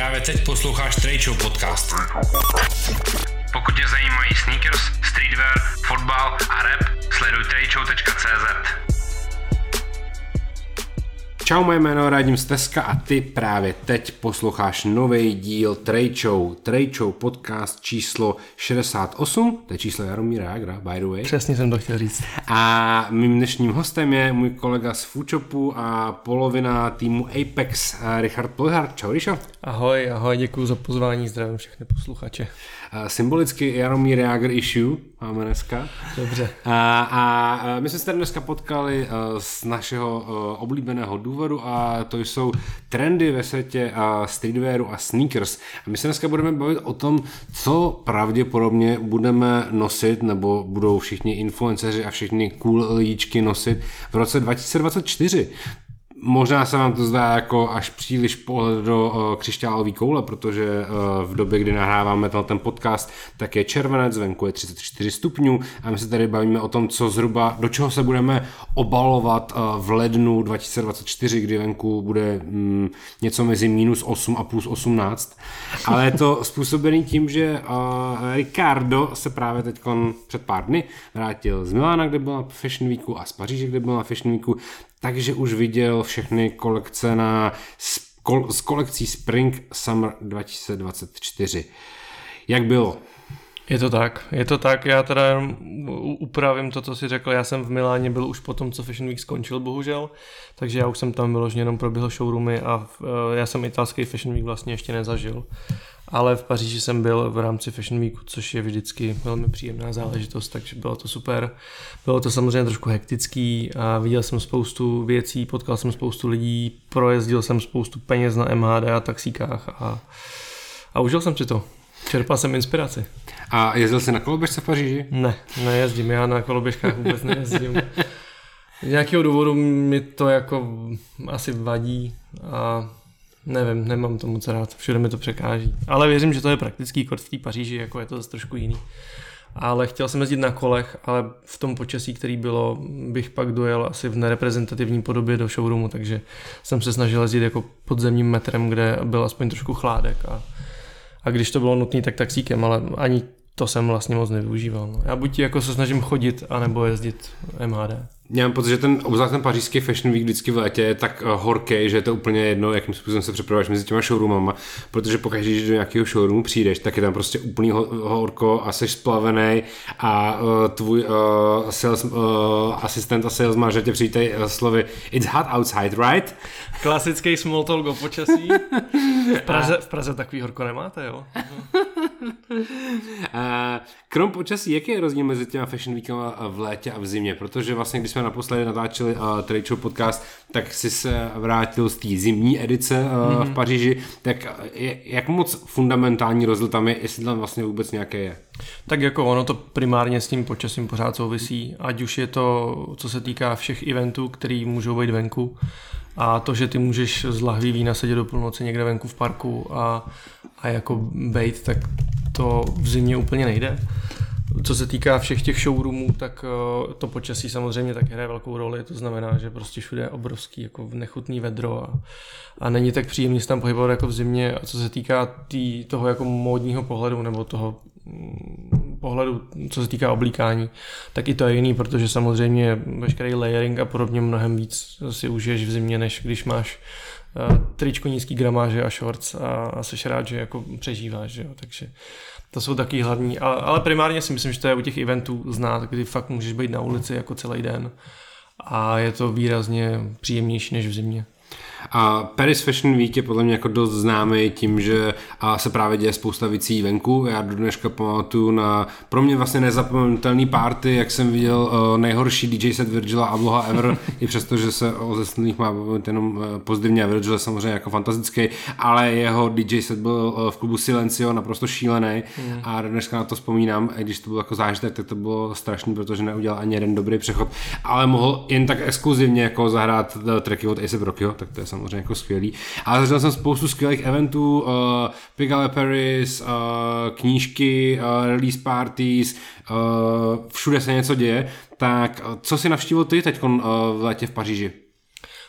Právě teď posloucháš Trade Show podcast. Pokud tě zajímají sneakers, streetwear, fotbal a rap, sleduj tradeshow.cz. Čau, moje jméno je Radim Steska a ty právě teď posloucháš nový díl Trade Show. Trade Show podcast číslo 68, to je číslo Jaromíra Jágra, by the way. Přesně jsem to chtěl říct. A mým dnešním hostem je můj kolega z Foodshopu a polovina týmu Apex, Richard Plhar. Čau, Rišo. Ahoj, děkuji za pozvání, zdravím všechny posluchače. Symbolicky Jaromír Jágr issue máme dneska. Dobře. A my jsme se tady dneska potkali z našeho oblíbeného důvodu a to jsou trendy ve světě streetwearu a sneakers. A my se dneska budeme bavit o tom, co pravděpodobně budeme nosit, nebo budou všichni influenceři a všichni cool lidičky nosit v roce 2024. Možná se vám to zdá jako až příliš pohled do křišťálové koule, protože v době, kdy nahráváme ten podcast, tak je červenec, venku je 34 stupňů a my se tady bavíme o tom, co zhruba, do čeho se budeme obalovat v lednu 2024, kdy venku bude něco mezi -8 a plus 18. Ale je to způsobený tím, že Ricardo se právě teď před pár dny vrátil z Milána, kde byl na Fashion Weeku, a z Paříže, kde byl na Fashion Weeku, takže už viděl všechny kolekce z kolekcí Spring Summer 2024. Jak bylo? Je to tak, já teda jenom upravím to, co jsi řekl, já jsem v Miláně byl už po tom, co Fashion Week skončil, bohužel, takže já už jsem tam vyloženě jenom proběhl showroomy a já jsem italský Fashion Week vlastně ještě nezažil. Ale v Paříži jsem byl v rámci Fashion Weeku, což je vždycky velmi příjemná záležitost, takže bylo to super. Bylo to samozřejmě trošku hektický a viděl jsem spoustu věcí, potkal jsem spoustu lidí, projezdil jsem spoustu peněz na MHD a taxíkách a užil jsem si to. Čerpal jsem inspiraci. A jezdil jsi na koloběžce v Paříži? Ne, nejezdím, já na koloběžkách vůbec nejezdím. Z nějakého důvodu mi to jako asi vadí a nevím, nemám to moc rád, všude mi to překáží. Ale věřím, že to je praktický kort v té Paříži, jako je to zase trošku jiný. Ale chtěl jsem jezdit na kolech, ale v tom počasí, který bylo, bych pak dojel asi v nereprezentativní podobě do showroomu, takže jsem se snažil jezdit jako podzemním metrem, kde byl aspoň trošku chládek a když to bylo nutné, tak taxíkem, ale ani to jsem vlastně moc nevyužíval. No. Já buď jako se snažím chodit, anebo jezdit MHD. Já mám pocit, že obzvlášť ten pařížský Fashion Week vždycky v létě je tak horký, že je to úplně jedno, jakým způsobem se přepravuješ mezi těma showroomama, protože pokaždé, když do nějakého showroomu přijdeš, tak je tam prostě úplný horko a jsi splavený a tvůj sales, asistent a sales manager tě přijítej slovy "It's hot outside, right?" Klasický small talk o počasí. V Praze takový horko nemáte, jo? Krom počasí, jaký je rozdíl mezi těma Fashion Weekama v létě a v zimě? Protože vlastně, když jsme naposledy natáčeli Trade Show podcast, tak si se vrátil z té zimní edice v Paříži, tak jak moc fundamentální rozdíl tam je, jestli tam vlastně vůbec nějaké je? Tak jako ono to primárně s tím počasím pořád souvisí, ať už je to, co se týká všech eventů, který můžou být venku, a to, že ty můžeš z lahví vína sedět do půlnoci někde venku v parku a jako bejt, tak to v zimě úplně nejde. Co se týká všech těch showroomů, tak to počasí samozřejmě tak hraje velkou roli, to znamená, že prostě všude je obrovský jako nechutný vedro a není tak příjemný se tam pohybovat jako v zimě. A co se týká toho jako módního pohledu nebo toho pohledu, co se týká oblíkání, tak i to je jiný, protože samozřejmě veškerý layering a podobně mnohem víc si užiješ v zimě, než když máš tričko nízký gramáže a shorts a seš rád, že jako přežíváš, že jo? Takže to jsou taky hlavní, ale primárně si myslím, že to je u těch eventů znát, kdy fakt můžeš být na ulici jako celý den a je to výrazně příjemnější než v zimě. A Paris Fashion Week je podle mě jako dost známý tím, že se právě děje spousta věcí venku. Já do dneška pamatuju na pro mě vlastně nezapomenutelný party, jak jsem viděl nejhorší DJ set Virgila Abloha ever, i přesto, že se o zesnulých má jenom pozitivně a Virgil je samozřejmě jako fantastický, ale jeho DJ set byl v klubu Silencio naprosto šílený a do dneška na to vzpomínám, i když to bylo jako zážitek, tak to bylo strašný, protože neudělal ani jeden dobrý přechod, ale mohl jen tak exkluzivně jako zahrát tracky od A$AP Rockyho, tak to je samozřejmě jako skvělý. Ale zažil jsem spoustu skvělých eventů, Pigalle Paris, knížky, release parties, všude se něco děje. Tak co si navštívil ty teď v létě v Paříži?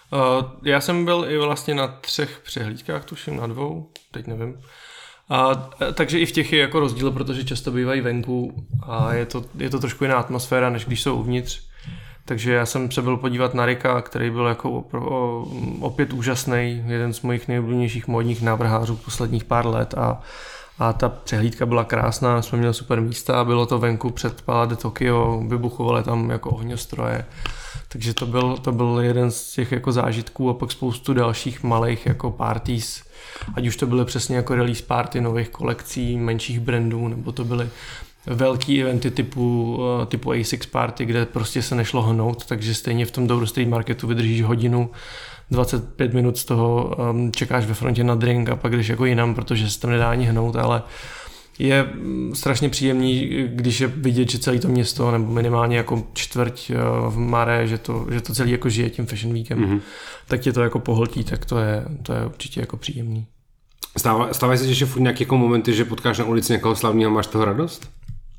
Já jsem byl i vlastně na 3 přehlídkách, tuším na 2, teď nevím. Takže i v těch je jako rozdíl, protože často bývají venku a je to trošku jiná atmosféra, než když jsou uvnitř. Takže já jsem se byl podívat na Ricka, který byl jako opět úžasný, jeden z mojich nejoblíbenějších módních návrhářů posledních pár let a ta přehlídka byla krásná, jsme měli super místa, bylo to venku před Palais de Tokio, vybuchovaly tam jako ohňostroje, takže to byl jeden z těch jako zážitků a pak spoustu dalších malých jako parties, ať už to byly přesně jako release party nových kolekcí, menších brandů, nebo to byly velký eventy typu A6 party, kde prostě se nešlo hnout, takže stejně v tom Dover Street Marketu vydržíš hodinu, 25 minut z toho čekáš ve frontě na drink a pak jdeš jako jinam, protože se tam nedá ani hnout, ale je strašně příjemný, když je vidět, že celé to město, nebo minimálně jako čtvrť v Mare, že to celý jako žije tím Fashion Weekem, tak tě to jako pohltí, tak to je určitě jako příjemný. Stávají se ještě furt nějaké jako momenty, že potkáš na ulici někoho slavného a máš toho radost?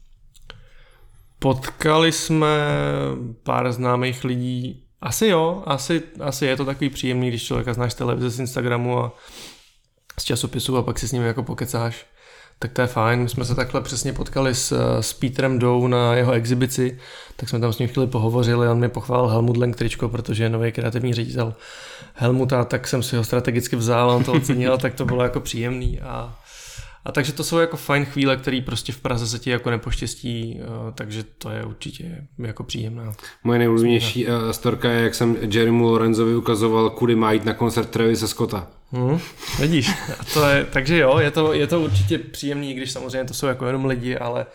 Potkali jsme pár známých lidí. Asi jo, asi je to takový příjemný, když člověka znáš z televize, z Instagramu a z časopisu a pak si s ním jako pokecáš. Tak to je fajn. My jsme se takhle přesně potkali s Peterem Dow na jeho exibici, tak jsme tam s ním chvíli pohovořili, on mě pochválil Helmut Lang tričko, protože je nový kreativní ředitel Helmuta, tak jsem si ho strategicky vzal, on to ocenil, tak to bylo jako příjemný a takže to jsou jako fajn chvíle, které prostě v Praze se ti jako nepoštěstí, takže to je určitě jako příjemná. Moje nejoblíbenější storka je, jak jsem Jerrymu Lorenzovi ukazoval, kudy má jít na koncert Travise Scotta. Vidíš, takže jo, je to určitě příjemný, když samozřejmě to jsou jako jenom lidi,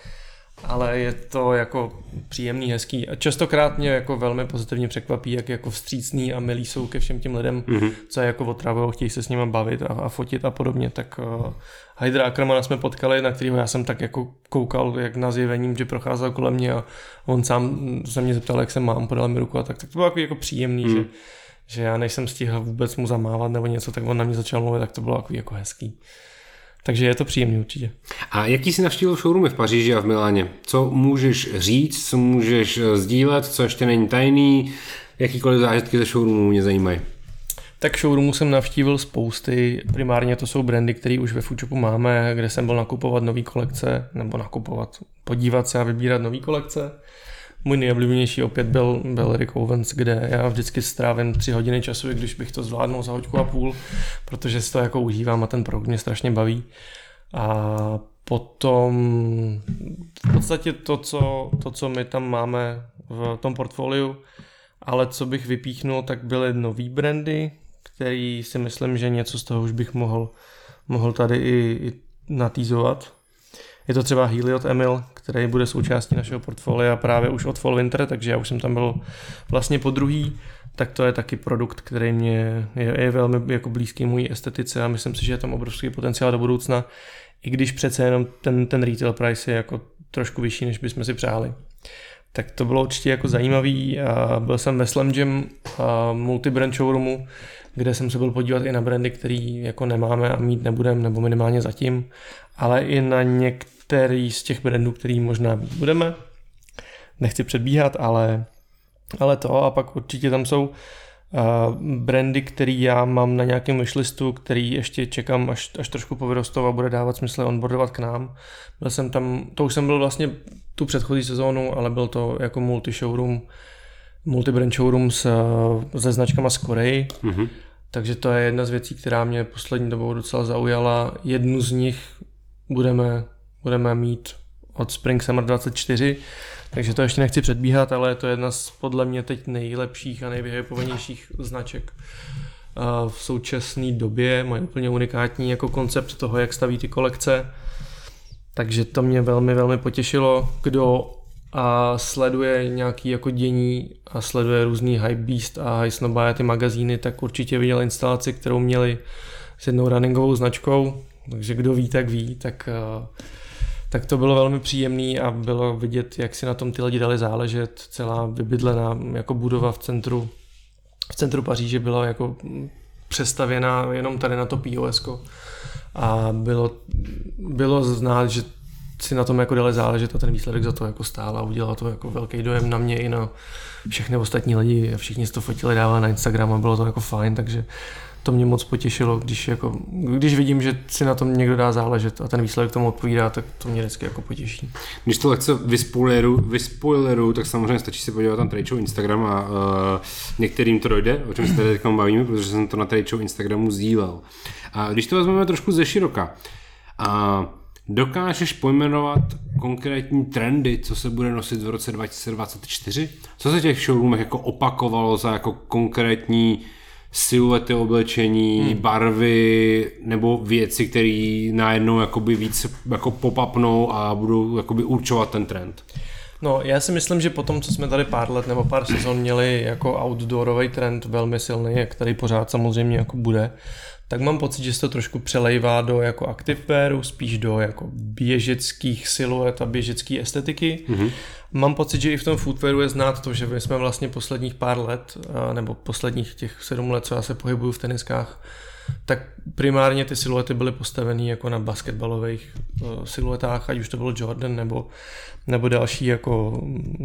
ale je to jako příjemný, hezký a častokrát mě jako velmi pozitivně překvapí, jak jako vstřícný a milí jsou ke všem těm lidem, co je jako otravujou, chtějí se s nimi bavit a fotit a podobně, tak Haidara Akramana jsme potkali, na kterého já jsem tak jako koukal jak na zjevením, že procházel kolem mě a on sám se mě zeptal, jak se mám, podal mi ruku a tak to bylo jako příjemný, že já než jsem stihl vůbec mu zamávat nebo něco, tak on na mě začal mluvit, tak to bylo jako hezký. Takže je to příjemný určitě. A jaký jsi navštívil showroomy v Paříži a v Miláně? Co můžeš říct, co můžeš sdílet, co ještě není tajný? Jakýkoliv zážitky ze showroomů mě zajímají? Tak showroomů jsem navštívil spousty. Primárně to jsou brandy, které už ve Foodshopu máme, kde jsem byl nakupovat nový kolekce, nebo podívat se a vybírat nový kolekce. Můj nejoblíbenější opět byl Rick Owens, kde já vždycky strávím 3 hodiny času, když bych to zvládnul za 1,5 hodiny, protože si to jako užívám a ten produkt mě strašně baví. A potom v podstatě to, co my tam máme v tom portfoliu, ale co bych vypíchnul, tak byly nový brandy, který si myslím, že něco z toho už bych mohl tady i natýzovat. Je to třeba Heliot Emil, který bude součástí našeho portfolia právě už od Fall Winter, takže já už jsem tam byl vlastně po druhý, tak to je taky produkt, který mě je velmi jako blízký mojí estetice a myslím si, že je tam obrovský potenciál do budoucna, i když přece jenom ten retail price je jako trošku vyšší, než bychom si přáli. Tak to bylo určitě jako zajímavý. Byl jsem ve Slam Jam multibrand showroomu, kde jsem se byl podívat i na brandy, který jako nemáme a mít nebudeme, nebo minimálně zatím, ale i na některý z těch brandů, který možná mít budeme. Nechci předbíhat, ale to a pak určitě tam jsou brandy, který já mám na nějakém wishlistu, který ještě čekám, až trošku povyrostou a bude dávat smysl onboardovat k nám. Byl jsem tam, to už jsem byl vlastně tu předchozí sezónu, ale byl to jako multibrand showroom se značkama z Koreji. Takže to je jedna z věcí, která mě poslední dobou docela zaujala. Jednu z nich budeme mít od Spring Summer 24, takže to ještě nechci předbíhat, ale je to jedna z podle mě teď nejlepších a nejvyhypovanějších značek v současné době. Mají úplně unikátní jako koncept toho, jak staví ty kolekce. Takže to mě velmi, velmi potěšilo. Kdo sleduje nějaký jako dění a sleduje různý Hypebeast a High Snobiety magazíny, tak určitě viděl instalaci, kterou měli s jednou runningovou značkou. Takže kdo ví, tak ví. Tak to bylo velmi příjemný a bylo vidět, jak si na tom ty lidi dali záležet. Celá vybydlená jako budova v centru Paříže byla jako přestavěná jenom tady na to POS-ko. A bylo znát, že si na tom jako dali záležet a ten výsledek za to jako stál a udělal to jako velký dojem na mě i na všechny ostatní lidi a všichni si to fotili, dávali na Instagram a bylo to jako fajn, takže to mě moc potěšilo, když vidím, že si na tom někdo dá záležet a ten výsledek tomu odpovídá, tak to mě vždycky jako potěší. Když to lehce vyspoileru, tak samozřejmě stačí se podívat na Trade Show Instagram a některým to dojde, o čem se tady teď bavíme, protože jsem to na Trade Show Instagramu sdílel. A když to vezmeme trošku ze široka, dokážeš pojmenovat konkrétní trendy, co se bude nosit v roce 2024? Co se v těch showroomech jako opakovalo za jako konkrétní siluety oblečení, barvy nebo věci, které najednou jakoby víc jako pop-upnou a budou jakoby určovat ten trend? No, já si myslím, že potom, co jsme tady pár let nebo pár sezon měli jako outdoorový trend velmi silný, jak tady pořád samozřejmě jako bude, tak mám pocit, že se to trošku přelejvá do jako activewearu, spíš do jako běžeckých siluet a běžecké estetiky. Mm-hmm. Mám pocit, že i v tom footwearu je znát to, že my jsme vlastně posledních pár let, nebo posledních těch 7 let, co já se pohybuju v teniskách, tak primárně ty siluety byly postavený jako na basketbalových siluetách, ať už to byl Jordan nebo další jako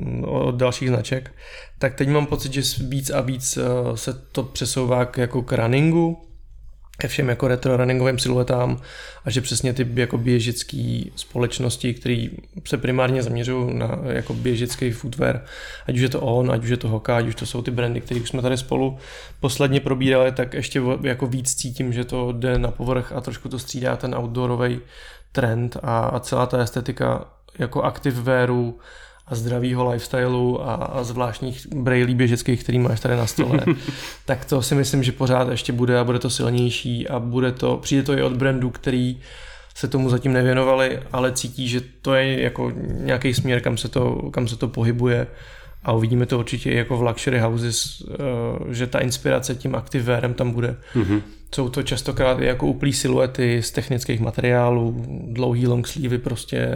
od dalších značek. Tak teď mám pocit, že víc a víc se to přesouvá k runningu, ke všem jako retro runningovým siluetám a že přesně ty jako běžické společnosti, které se primárně zaměřují na jako běžický footwear, ať už je to On, ať už je to Hoka, ať už to jsou ty brandy, které už jsme tady spolu posledně probírali, tak ještě jako víc cítím, že to jde na povrch a trošku to střídá ten outdoorový trend a celá ta estetika jako activewearu a zdravýho lifestylu a zvláštních brejlí běžeckých, který máš tady na stole, tak to si myslím, že pořád ještě bude a bude to silnější a přijde to i od brandů, který se tomu zatím nevěnovali, ale cítí, že to je jako nějaký směr, kam se to pohybuje a uvidíme to určitě i jako v luxury houses, že ta inspirace tím activewearem tam bude. Mm-hmm. Jsou to častokrát i jako úplný siluety z technických materiálů, dlouhý long sleevey prostě,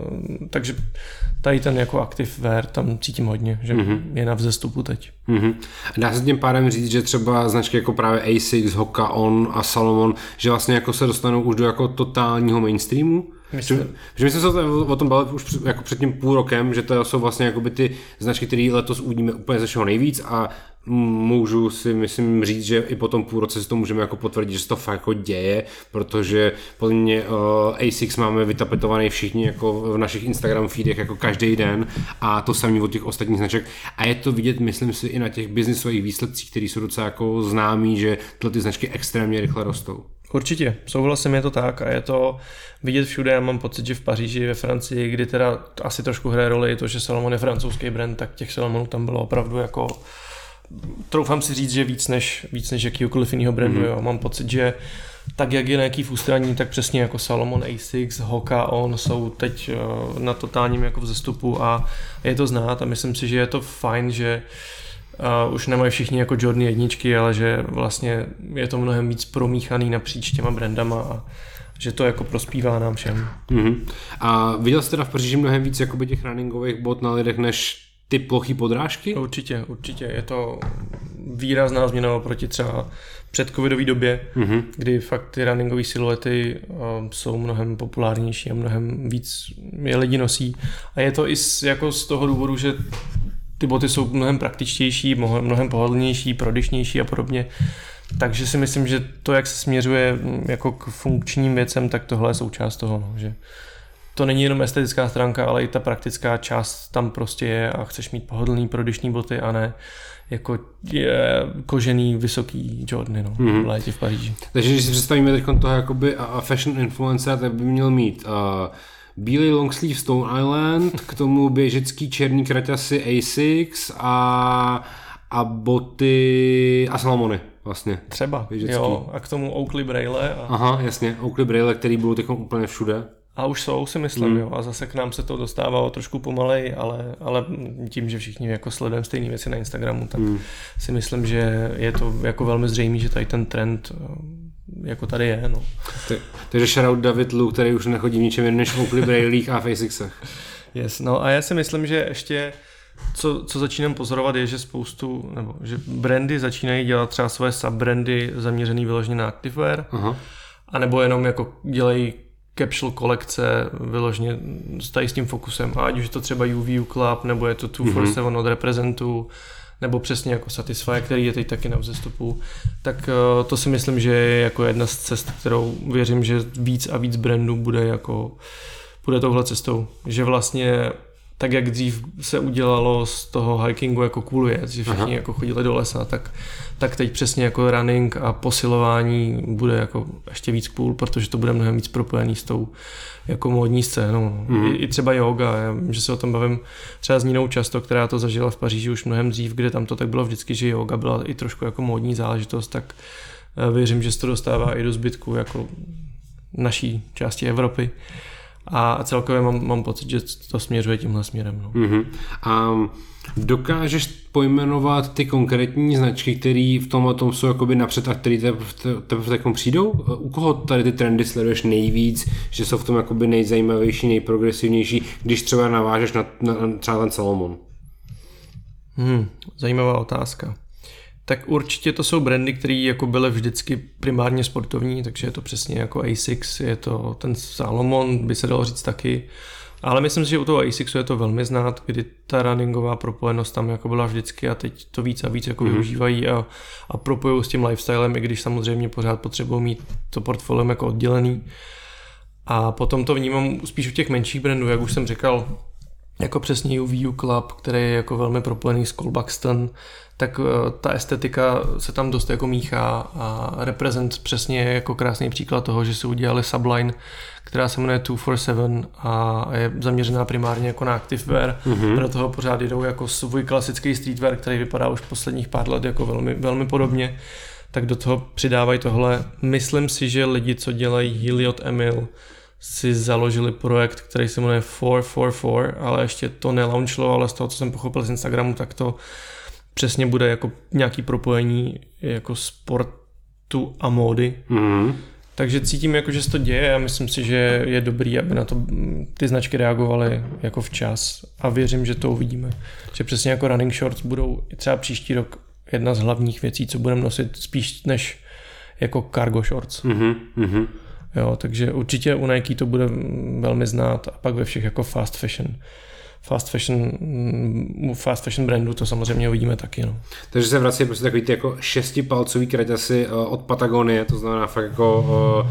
takže tady ten jako activewear tam cítím hodně, že je na vzestupu teď. Mm-hmm. Dá se tím pádem říct, že třeba značky jako právě ASICS, Hoka, On a Salomon, že vlastně jako se dostanou už do jako totálního mainstreamu? Myslím. Že my jsme se o tom bavili už jako před tím půl rokem, že to jsou vlastně jakoby ty značky, které letos uvidíme úplně ze všeho nejvíc a můžu si myslím říct, že i po tom půl roce si to můžeme jako potvrdit, že se to fakt jako děje, protože podle mě ASICS máme vytapetovaný všichni jako v našich Instagram feedech jako každý den a to samý od těch ostatních značek a je to vidět, myslím si, i na těch biznisových výsledcích, které jsou docela jako známí, že tyhle ty značky extrémně rychle rostou. Určitě, souhlasím, je to tak a je to vidět všude. Já mám pocit, že v Paříži, ve Francii, kdy teda asi trošku hraje roli to, že Salomon je francouzský brand, tak těch Salomonů tam bylo opravdu jako, troufám si říct, že víc než jakýkoliv jinýho brandu. Jo. Mám pocit, že tak jak je nějaký v ústraní, tak přesně jako Salomon, ASICS, Hoka, On jsou teď na totálním jako vzestupu a je to znát a myslím si, že je to fajn, že už nemají všichni jako Jordan jedničky, ale že vlastně je to mnohem víc promíchaný napříč těma brandama a že to jako prospívá nám všem. Mm-hmm. A viděl jste teda v Paříži mnohem víc jakoby těch runningových bot na lidech než ty plochý podrážky? Určitě. Je to výrazná změna oproti třeba předcovidové době, kdy fakt ty runningové siluety jsou mnohem populárnější a mnohem víc je lidi nosí. A je to i jako z toho důvodu, že ty boty jsou mnohem praktičtější, mnohem pohodlnější, prodyšnější a podobně. Takže si myslím, že to, jak se směřuje jako k funkčním věcem, tak tohle je součást toho, no, že to není jenom estetická stránka, ale i ta praktická část tam prostě je a chceš mít pohodlný prodyšný boty a ne jako kožený vysoký Jordany v létě v Paříži. Takže když si představíme teď toho jakoby fashion influencer, tak by měl mít bílý long sleeve Stone Island, k tomu běžecký černý kraťasy ASICS a boty a Salomony vlastně. Třeba, běžecký. Jo, a k tomu Oakley Braille. Aha, jasně, Oakley Braille, který budou teď úplně všude. A už jsou, si myslím, jo. A zase k nám se to dostávalo trošku pomalej, ale tím, že všichni jako sledujeme stejné věci na Instagramu, tak si myslím, že je to jako velmi zřejmé, že tady ten trend jako tady je, no. Takže shoutout David Lu, který už nechodí v ničem jen než v Oakley Brailích a v ASICSech. Yes, no a já si myslím, že ještě co začínám pozorovat je, že že brandy začínají dělat třeba svoje subbrandy zaměřený vyloženě na activewear, a nebo jenom jako dělají capsule kolekce vyloženě s tím fokusem, a ať už je to třeba UVU Club, nebo je to 247 od Representu, nebo přesně jako Satisfy, který je teď taky na vzestupu, tak to si myslím, že je jako jedna z cest, kterou věřím, že víc a víc brandů bude touhle cestou. Že vlastně tak, jak dřív se udělalo z toho hikingu jako cool věc, že všichni jako chodili do lesa, tak teď přesně jako running a posilování bude jako ještě víc cool, protože to bude mnohem víc propojený s tou jako módní scénou. I třeba yoga, já vím, že se o tom bavím třeba s Nínou často, která to zažila v Paříži už mnohem dřív, kde tam to tak bylo vždycky, že yoga byla i trošku jako módní záležitost, tak věřím, že se to dostává i do zbytku jako naší části Evropy. A celkově mám pocit, že to směřuje tímhle směrem. No. A dokážeš pojmenovat ty konkrétní značky, které v tomhle tom jsou jakoby napřed a které teprve přijdou? U koho tady ty trendy sleduješ nejvíc, že jsou v tom jakoby nejzajímavější, nejprogresivnější, když třeba navážeš na třeba ten Salomon? Zajímavá otázka. Tak určitě to jsou brandy, které jako byly vždycky primárně sportovní, takže je to přesně jako ASICS, je to ten Salomon, by se dalo říct taky. Ale myslím si, že u toho ASICSu je to velmi znát, kdy ta runningová propojenost tam jako byla vždycky a teď to víc a víc jako využívají a propojují s tím lifestylem, i když samozřejmě pořád potřebují mít to portfolio jako oddělený. A potom to vnímám spíš u těch menších brandů, jak už jsem říkal, jako přesně UVU Club, který je jako velmi propojený s Cole Buxton, tak ta estetika se tam dost jako míchá a Represent přesně je jako krásný příklad toho, že se udělali subline, která se jmenuje 247 a je zaměřená primárně jako na activewear. Do toho pořád jdou jako svůj klasický streetwear, který vypadá už posledních pár let jako velmi, velmi podobně, tak do toho přidávají tohle. Myslím si, že lidi, co dělají Heliot Emil, si založili projekt, který se jmenuje 444, ale ještě to nelaunchlo, ale z toho, co jsem pochopil z Instagramu, tak to přesně bude jako nějaký propojení jako sportu a módy. Takže cítím, jako, že se to děje a myslím si, že je dobrý, aby na to ty značky reagovaly jako včas a věřím, že to uvidíme. Že přesně jako running shorts budou třeba příští rok jedna z hlavních věcí, co budeme nosit spíš než jako cargo shorts. Jo, takže určitě u Nike to bude velmi znát a pak ve všech jako fast fashion brandu to samozřejmě uvidíme taky. No. Takže se vrací prostě takový ty jako šestipalcový kraťasy od Patagonie, to znamená fakt jako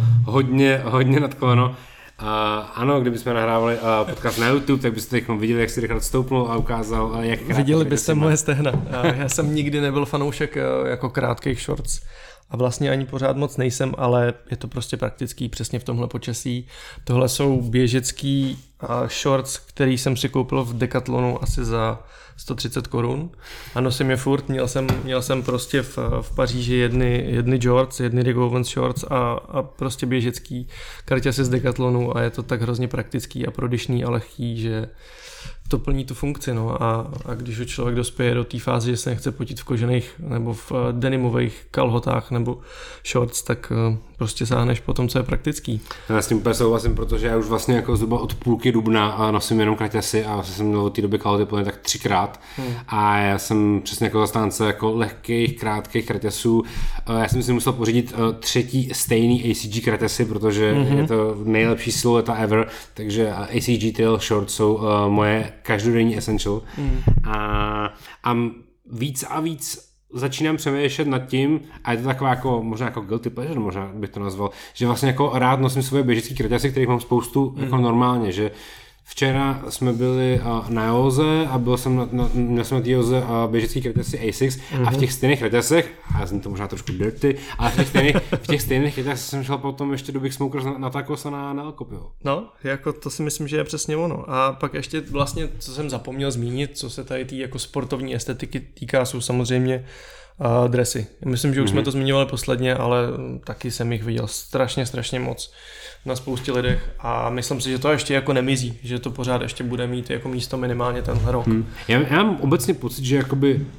hodně nad koleno. Ano, kdybychom nahrávali podcast na YouTube, tak byste teď viděli, jak si Richard stoupnul a ukázal, jak krátký. Viděli byste moje stehna. Já jsem nikdy nebyl fanoušek jako krátkých shorts. A vlastně ani pořád moc nejsem, ale je to prostě praktický přesně v tomhle počasí. Tohle jsou běžecký shorts, který jsem si koupil v Decathlonu asi za 130 korun a nosím je furt. Měl jsem prostě v Paříži jedny shorts, jedny Rick Owens shorts a prostě běžecký karťasy z Decathlonu a je to tak hrozně praktický a prodyšný a lehký, že to plní tu funkci. No. A když už člověk dospěje do té fáze, že se nechce potit v kožených nebo v denimových kalhotách nebo shorts, tak prostě sáhneš po tom, co je praktický. Já s tím úplně souhlasím, protože já už vlastně jako zhruba od půlky dubna a nosím jenom kraťasy a jsem měl od té doby kalhoty plně tak 3krát. A já jsem přesně jako zastánce jako lehkých, krátkých kraťasů. Já jsem si musel pořídit třetí stejný ACG kraťasy, protože je to nejlepší silueta ever, takže ACG Trail Shorts jsou moje každodenní essential. A víc a víc začínám přemýšlet nad tím, a je to taková jako, možná jako guilty pleasure, možná bych to nazval, že vlastně jako rád nosím svoje běžecké kraťasy, kterých mám spoustu jako normálně, že včera jsme byli na Joze a měl jsem na té Joze běžecký kraťasy ASICS a v těch stejných kraťasech, a já jsem to možná trošku dirty, ale v těch stejných kraťasech jsem šel potom ještě do Big Smokers na tacos a na Alcopio. No, jako to si myslím, že je přesně ono. A pak ještě vlastně, co jsem zapomněl zmínit, co se tady tý jako sportovní estetiky týká, jsou samozřejmě dresy. Myslím, že už jsme to zmiňovali posledně, ale taky jsem jich viděl strašně moc na spoustě lidech a myslím si, že to ještě jako nemizí, že to pořád ještě bude mít jako místo minimálně tenhle rok. Já mám obecně pocit, že jakoby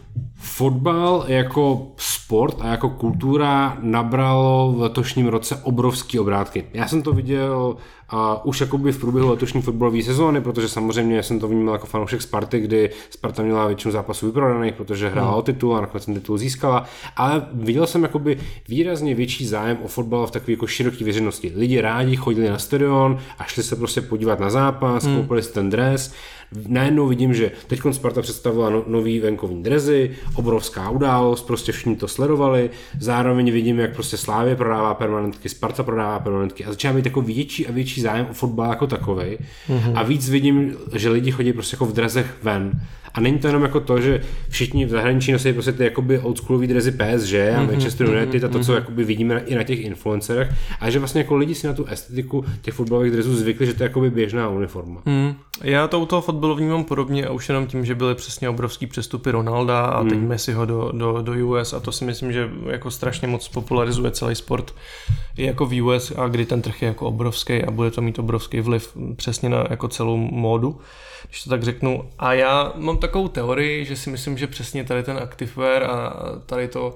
Fotbal jako sport a jako kultura nabralo v letošním roce obrovský obrátky. Já jsem to viděl už jakoby v průběhu letošní fotbalové sezóny, protože samozřejmě jsem to vnímal jako fanoušek Sparty, kdy Sparta měla většinu zápasů vyprodaných, protože hrála o titul a nakonec ten titul získala, ale viděl jsem jakoby výrazně větší zájem o fotbal v takové jako široké veřejnosti. Lidi rádi chodili na stadion a šli se prostě podívat na zápas, koupili si ten dres. Najednou vidím, že teď Sparta představila nový venkovní dresy, obrovská událost, prostě všichni to sledovali, zároveň vidím, jak prostě Slavia prodává permanentky, Sparta prodává permanentky a začíná být jako větší a větší zájem o fotbal jako takovej a víc vidím, že lidi chodí prostě jako v dresech ven. A není to jenom jako to, že všichni v zahraničí nosí prostě ty jakoby oldschoolový dresy PSG a Manchester United a to, co jakoby vidíme i na těch influencerech, a že vlastně jako lidi si na tu estetiku těch fotbalových dresů zvykli, že to je jakoby běžná uniforma. Já to u toho fotbalu vnímám podobně a už jenom tím, že byly přesně obrovský přestupy Ronalda a teď Messiho do US a to si myslím, že jako strašně moc popularizuje celý sport i jako v US a kdy ten trh je jako obrovský a bude to mít obrovský vliv přesně na jako celou módu, když to tak řeknu. A já mám takovou teorii, že si myslím, že přesně tady ten activewear a tady to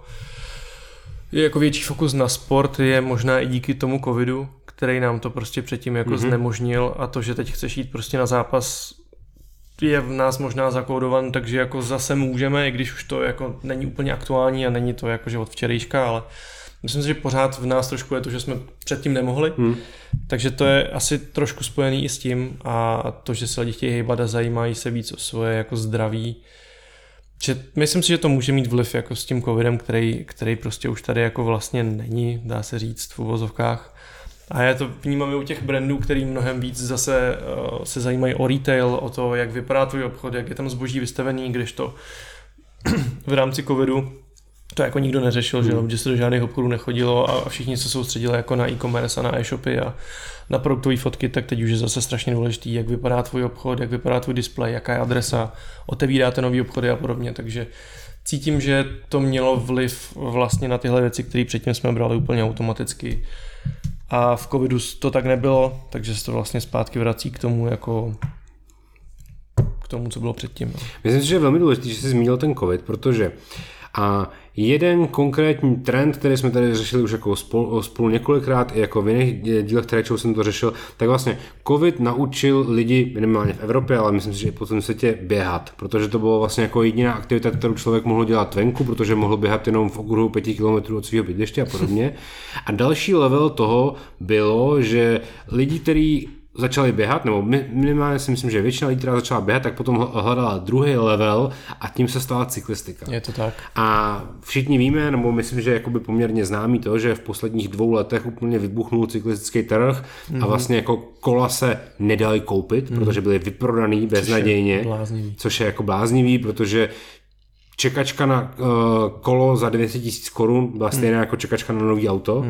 je jako větší fokus na sport je možná i díky tomu covidu, který nám to prostě předtím jako znemožnil a to, že teď chceš jít prostě na zápas je v nás možná zakódovan, takže jako zase můžeme, i když už to jako není úplně aktuální a není to jako že od včerejška, ale myslím si, že pořád v nás trošku je to, že jsme předtím nemohli, takže to je asi trošku spojený i s tím a to, že se lidi chtějí hejbat a zajímají se víc o svoje jako zdraví. Že myslím si, že to může mít vliv jako s tím covidem, který prostě už tady jako vlastně není, dá se říct v uvozovkách. A já to vnímám i u těch brandů, který mnohem víc zase se zajímají o retail, o to, jak vypadá tvůj obchod, jak je tam zboží vystavený, když to v rámci covidu to jako nikdo neřešil, že se do žádných obchodů nechodilo a všichni se soustředili jako na e-commerce a na e-shopy a na produktové fotky, tak teď už je zase strašně důležitý, jak vypadá tvůj obchod, jak vypadá tvůj displej, jaká je adresa, otevíráte nový obchody a podobně, takže cítím, že to mělo vliv vlastně na tyhle věci, které předtím jsme brali úplně automaticky a v covidu to tak nebylo, takže se to vlastně zpátky vrací k tomu jako k tomu, co bylo předtím. Myslím si, že je velmi důležité, že jsi zmínil ten covid, protože jeden konkrétní trend, který jsme tady řešili už jako spolu několikrát, i jako v jiných dílech, které jsem to řešil, tak vlastně covid naučil lidi minimálně v Evropě, ale myslím si, že i po celém světě běhat, protože to bylo vlastně jako jediná aktivita, kterou člověk mohl dělat venku, protože mohl běhat jenom v okruhu 5 km od svého bydliště a podobně. A další level toho bylo, že lidi, kteří začali běhat, nebo minimálně si myslím, že většina lidí, která začala běhat, tak potom hledala druhý level a tím se stala cyklistika. Je to tak. A všichni víme, nebo myslím, že je jakoby poměrně známý to, že v posledních 2 letech úplně vybuchnul cyklistický trh a vlastně jako kola se nedali koupit, protože byly vyprodaný beznadějně, což je jako bláznivý, protože čekačka na kolo za 900 000 korun byla stejná jako čekačka na nový auto.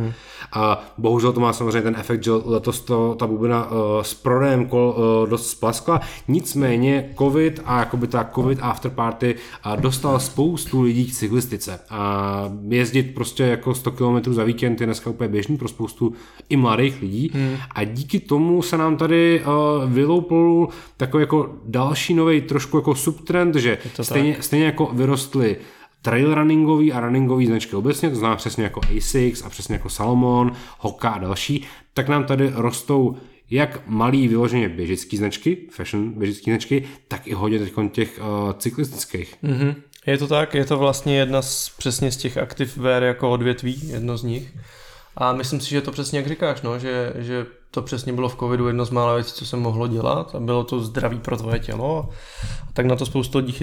A bohužel to má samozřejmě ten efekt, že letos ta bubina s prodejem kol dost splaskla. Nicméně covid a jakoby ta covid afterparty dostal spoustu lidí k cyklistice. A jezdit prostě jako 100 km za víkend je dneska úplně běžný pro spoustu i mladých lidí. A díky tomu se nám tady vyloupil takový jako další nový trošku jako subtrend, že stejně jako vyrostly trail runningový a runningový značky obecně, to znamená přesně jako ASICS a přesně jako Salomon, Hoka a další, tak nám tady rostou jak malý vyloženě běžický značky, fashion běžický značky, tak i hodně teď těch cyklistických. Je to tak, je to vlastně jedna přesně z těch activewear jako odvětví, jedno z nich. A myslím si, že to přesně jak říkáš, no, že to přesně bylo v covidu jedno z mála věcí, co se mohlo dělat a bylo to zdraví pro tvoje tělo. A tak na to spoustu lidí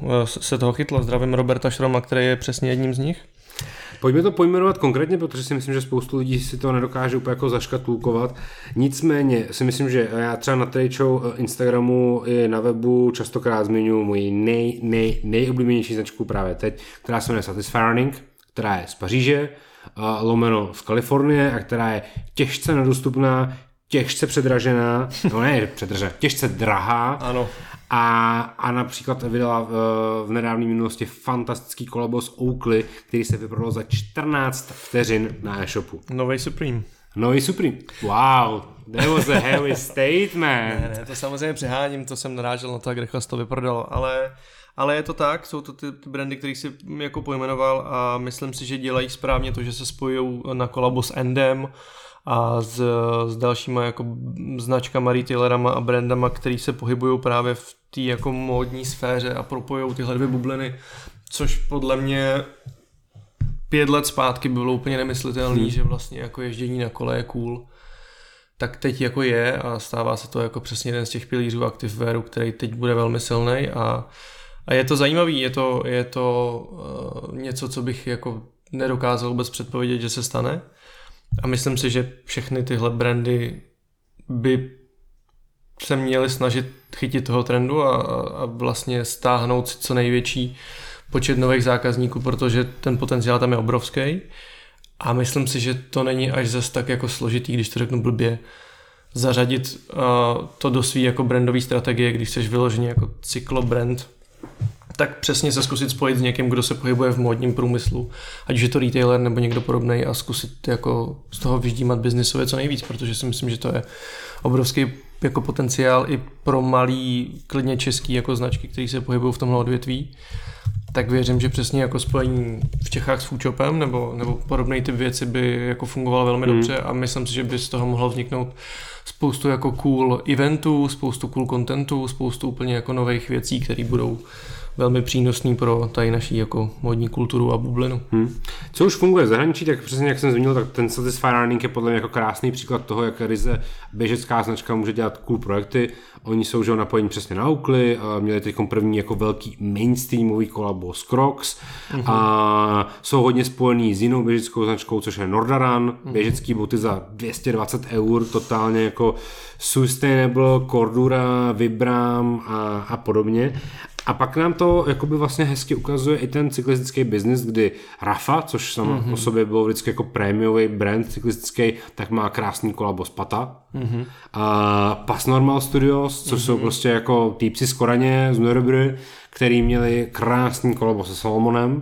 se toho chytlo. Zdravím Roberta Šroma, který je přesně jedním z nich. Pojďme to pojmenovat konkrétně, protože si myslím, že spoustu lidí si to nedokáže úplně jako zaškatulkovat. Nicméně si myslím, že já třeba na Trade Show Instagramu i na webu častokrát zmiňuji moji nejoblíbenější značku právě teď, která se jmenuje Satisfying, která je z Paříže, lomeno z Kalifornie a která je těžce nedostupná, těžce předražená, těžce drahá. Ano. A například vydala v nedávné minulosti fantastický kolabo s Oakley, který se vyprodal za 14 vteřin na e-shopu. Nový Supreme. Wow, that was a heavy statement. Ne, to samozřejmě přeháním, to jsem narážel na to, jak rychle se to vyprodalo, ale Ale je to tak, jsou to ty brandy, které si jako pojmenoval a myslím si, že dělají správně to, že se spojují na kolabo s Endem a s dalšíma jako značkama, retailerama a brandama, který se pohybují právě v té jako módní sféře a propojují tyhle dvě bubliny, což podle mě 5 let zpátky bylo úplně nemyslitelný, že vlastně jako ježdění na kole je cool. Tak teď jako je a stává se to jako přesně jeden z těch pilířů activewearu, který teď bude velmi silný a je to zajímavý, je to něco, co bych jako nedokázal vůbec předpovědět, že se stane a myslím si, že všechny tyhle brandy by se měly snažit chytit toho trendu a vlastně stáhnout si co největší počet nových zákazníků, protože ten potenciál tam je obrovský. A myslím si, že to není až zas tak jako složitý, když to řeknu blbě, zařadit to do svý jako brandové strategie, když chceš vyloženě jako cyklobrand, tak přesně se zkusit spojit s někým, kdo se pohybuje v módním průmyslu, ať už je to retailer nebo někdo podobný a zkusit jako z toho vyždímat biznisově co nejvíc, protože si myslím, že to je obrovský jako potenciál i pro malý, klidně český jako značky, které se pohybují v tomhle odvětví. Tak věřím, že přesně jako spojení v Čechách s Foodshopem nebo podobný typ věci by jako fungovalo velmi dobře a myslím si, že by z toho mohlo vzniknout spoustu jako cool eventů, spoustu cool contentů, spoustu úplně jako nových věcí, které budou velmi přínosný pro tady naší jako módní kulturu a bublinu. Co už funguje v zahraničí, tak přesně jak jsem zmínil, tak ten Satisfy Running je podle mě jako krásný příklad toho, jak ryze běžecká značka může dělat cool projekty. Oni jsou že napojení přesně na Oakley, měli teď první jako velký mainstreamový kolabo s Crocs a jsou hodně spojený s jinou běžeckou značkou, což je Nordaran, běžecký boty za 220 €, totálně jako sustainable, Cordura, Vibram a podobně. A pak nám to jakoby vlastně hezky ukazuje i ten cyklistický biznis, kdy Rafa, což sama o sobě bylo vždycky jako prémiový brand cyklistický, tak má krásný kolabo s Pata. A Pas Normal Studios, což jsou prostě jako týpci z Koraně, z Nürburgring, který měli krásný kolabo se Salomonem.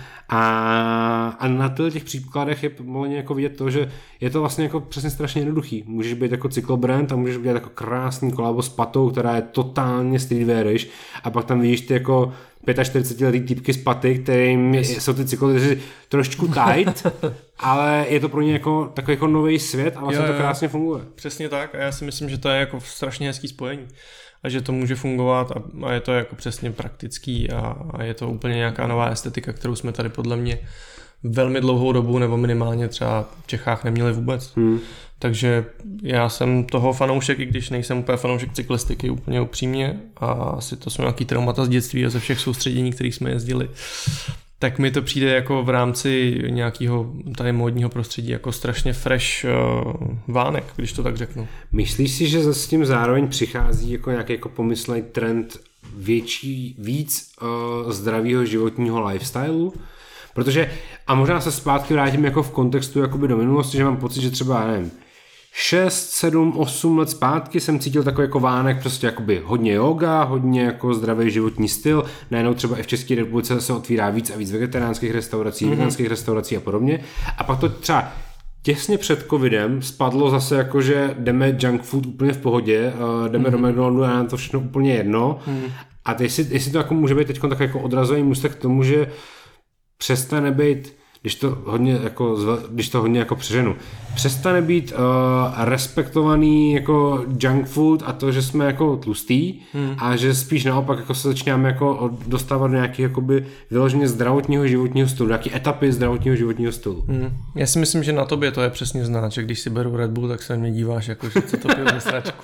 A na těch příkladech je poměrně jako vidět to, že je to vlastně jako přesně strašně jednoduchý. Můžeš být jako cyklobrand a můžeš udělat jako krásný kolabo s Patou, která je totálně streetwearish a pak tam vidíš ty jako 45letý týpky z Paty, kterým jsou ty cyklobrandi trošku tight, ale je to pro ně jako takový jako nový svět a vlastně to krásně funguje. Přesně tak a já si myslím, že to je jako strašně hezký spojení a že to může fungovat a je to jako přesně praktický a je to úplně nějaká nová estetika, kterou jsme tady podle mě velmi dlouhou dobu nebo minimálně třeba v Čechách neměli vůbec. Takže já jsem toho fanoušek, i když nejsem úplně fanoušek cyklistiky úplně upřímně a asi to jsou nějaký traumata z dětství a ze všech soustředění, kterých jsme jezdili. Tak mi to přijde jako v rámci nějakého tady módního prostředí jako strašně fresh vánek, když to tak řeknu. Myslíš si, že s tím zároveň přichází jako nějaký jako pomyslný trend víc zdravého životního lifestylu? Protože, a možná se zpátky vrátím jako v kontextu jakoby do minulosti, že mám pocit, že třeba, nevím, 6, 7, 8 let zpátky jsem cítil takový jako vánek, prostě jakoby hodně yoga, hodně jako zdravý životní styl, najednou třeba i v České republice se otvírá víc a víc vegetariánských restaurací, veganských restaurací a podobně. A pak to třeba těsně před covidem spadlo zase jako, že jdeme junk food úplně v pohodě, jdeme do McDonaldu a nám to všechno úplně jedno. A jestli to jako může být teď takový jako odrazový můstek k tomu, že přestane být, když to hodně jako přeženu, přestane být respektovaný jako junk food a to, že jsme jako tlustý a že spíš naopak jako se začínáme jako dostávat do nějakých jakoby vyloženě zdravotního životního stylu, nějaký etapy zdravotního životního stylu. Já si myslím, že na tobě to je přesně znát, že když si beru Red Bull, tak se na mě díváš jako, že co to piju za sračku.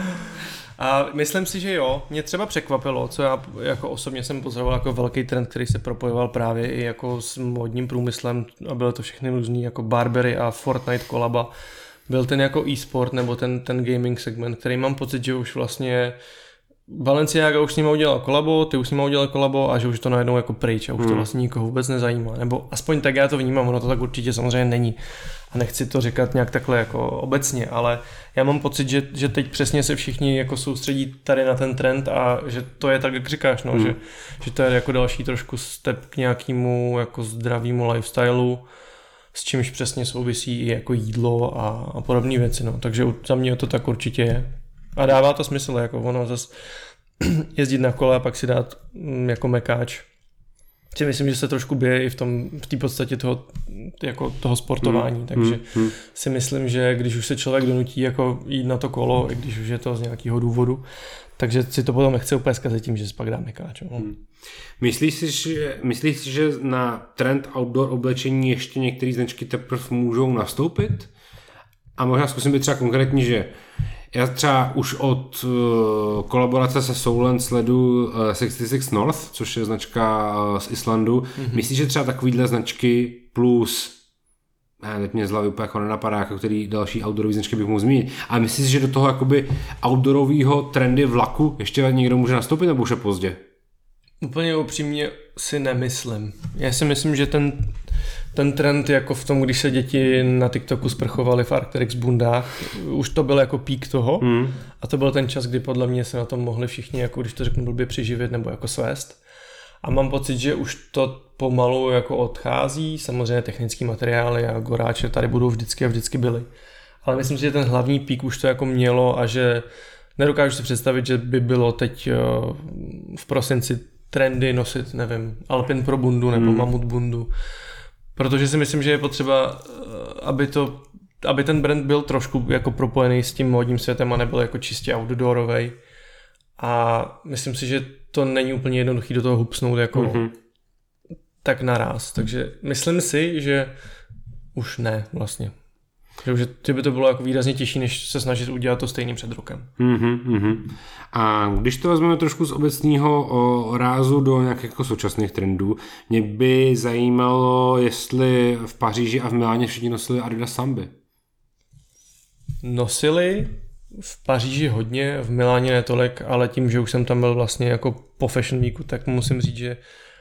A myslím si, že jo, mě třeba překvapilo, co já jako osobně jsem pozoroval jako velký trend, který se propojoval právě i jako s módním průmyslem a bylo to všechny různý jako Barbery a Fortnite kolaba. Byl ten jako e-sport nebo ten gaming segment, který mám pocit, že už vlastně Balenciaga už s nima udělal kolabo, ty už s nima udělal kolabo a že už to najednou jako pryč a už to vlastně nikoho vůbec nezajímá. Nebo aspoň tak já to vnímám, ono to tak určitě samozřejmě není. A nechci to říkat nějak takhle jako obecně, ale já mám pocit, že teď přesně se všichni jako soustředí tady na ten trend a že to je tak, jak říkáš, no, že to je jako další trošku step k nějakému jako zdravému lifestylu, s čímž přesně souvisí i jako jídlo a podobné věci, no. Takže za mě to tak určitě je. A dává to smysl, jako ono zase jezdit na kole a pak si dát jako mekáč. Myslím, že se trošku bije i v té podstatě toho sportování, takže si myslím, že když už se člověk donutí jako jít na to kolo, i když už je to z nějakého důvodu, takže si to potom nechce úplně zkazit tím, že si pak dá mekáč. Myslíš si, že na trend outdoor oblečení ještě některé značky teprve můžou nastoupit? A možná zkusím být třeba konkrétní, že já třeba už od kolaborace se Souland sledu 66 North, což je značka z Islandu. Myslíš, že třeba takovýhle značky plus, teď mě z hlavy úplně jako nenapadá, jako který další outdoorový značky bych mohl zmínit, ale myslíš, že do toho jakoby outdoorového trendy vlaku ještě někdo může nastoupit, nebo už je pozdě? Úplně upřímně si nemyslím. Já si myslím, že ten trend jako v tom, když se děti na TikToku sprchovali v Arc'teryx bundách, už to byl jako pík toho a to byl ten čas, kdy podle mě se na tom mohli všichni, jako když to řeknu blbě, přiživit nebo jako svést. A mám pocit, že už to pomalu jako odchází, samozřejmě technický materiály a goráče tady budou vždycky a vždycky byly. Ale myslím si, že ten hlavní pík už to jako mělo a že nedokážu si představit, že by bylo teď v prosinci trendy nosit, nevím, Alpin Pro bundu nebo Mamut bundu. Protože si myslím, že je potřeba, aby ten brand byl trošku jako propojený s tím módním světem a nebyl jako čistě outdoorovej. A myslím si, že to není úplně jednoduchý do toho hupsnout jako tak naraz. Takže myslím si, že už ne vlastně. Že by to bylo jako výrazně těžší, než se snažit udělat to stejným před rokem. A když to vezmeme trošku z obecného rázu do nějakých jako současných trendů, mě by zajímalo, jestli v Paříži a v Miláně všichni nosili Adidas Samby. Nosili v Paříži hodně, v Miláně netolik, ale tím, že už jsem tam byl vlastně jako po Fashion Weeku, tak musím říct, že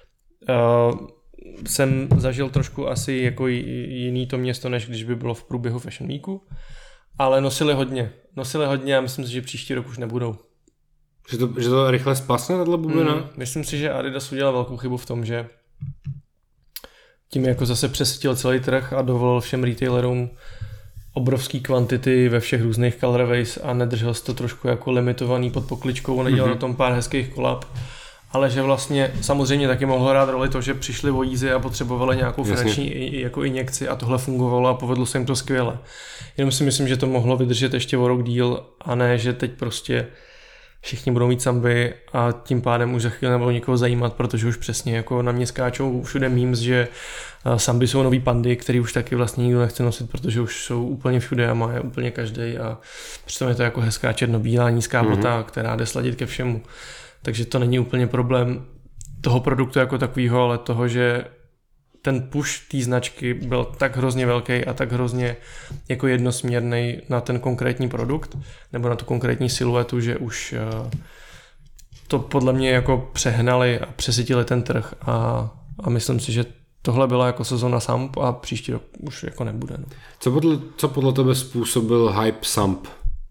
jsem zažil trošku asi jako jiný to město, než když by bylo v průběhu Fashion Weeku, ale nosili hodně a myslím si, že příští rok už nebudou. Že to rychle spasne tato bublina? Myslím si, že Adidas udělal velkou chybu v tom, že tím jako zase přesytil celý trh a dovolil všem retailerům obrovský kvantity ve všech různých colorways a nedržel se to trošku jako limitovaný pod pokličkou, nedělal na tom pár hezkých kolab, ale že vlastně samozřejmě taky mohlo hrát roli to, že přišli o jízy a potřebovali nějakou finanční jako injekci a tohle fungovalo a povedlo se jim to skvěle. Jenom si myslím, že to mohlo vydržet ještě o rok díl a ne, že teď prostě všichni budou mít Samby a tím pádem už za chvíli nebudou nikoho zajímat, protože už přesně jako na mě skáčou všude memes, že Samby jsou nový pandy, který už taky vlastně nikdo nechce nosit, protože už jsou úplně všude a má je úplně každej a přitom je to jako hezká černobílá nízká bota, která jde sladit ke všemu. Takže to není úplně problém toho produktu jako takového, ale toho, že ten push té značky byl tak hrozně velký a tak hrozně jako jednosměrný na ten konkrétní produkt nebo na tu konkrétní siluetu, že už to podle mě jako přehnali a přesytili ten trh a myslím si, že tohle byla jako sezona Samp a příští rok už jako nebude. No. Co podle tebe způsobil hype Samp?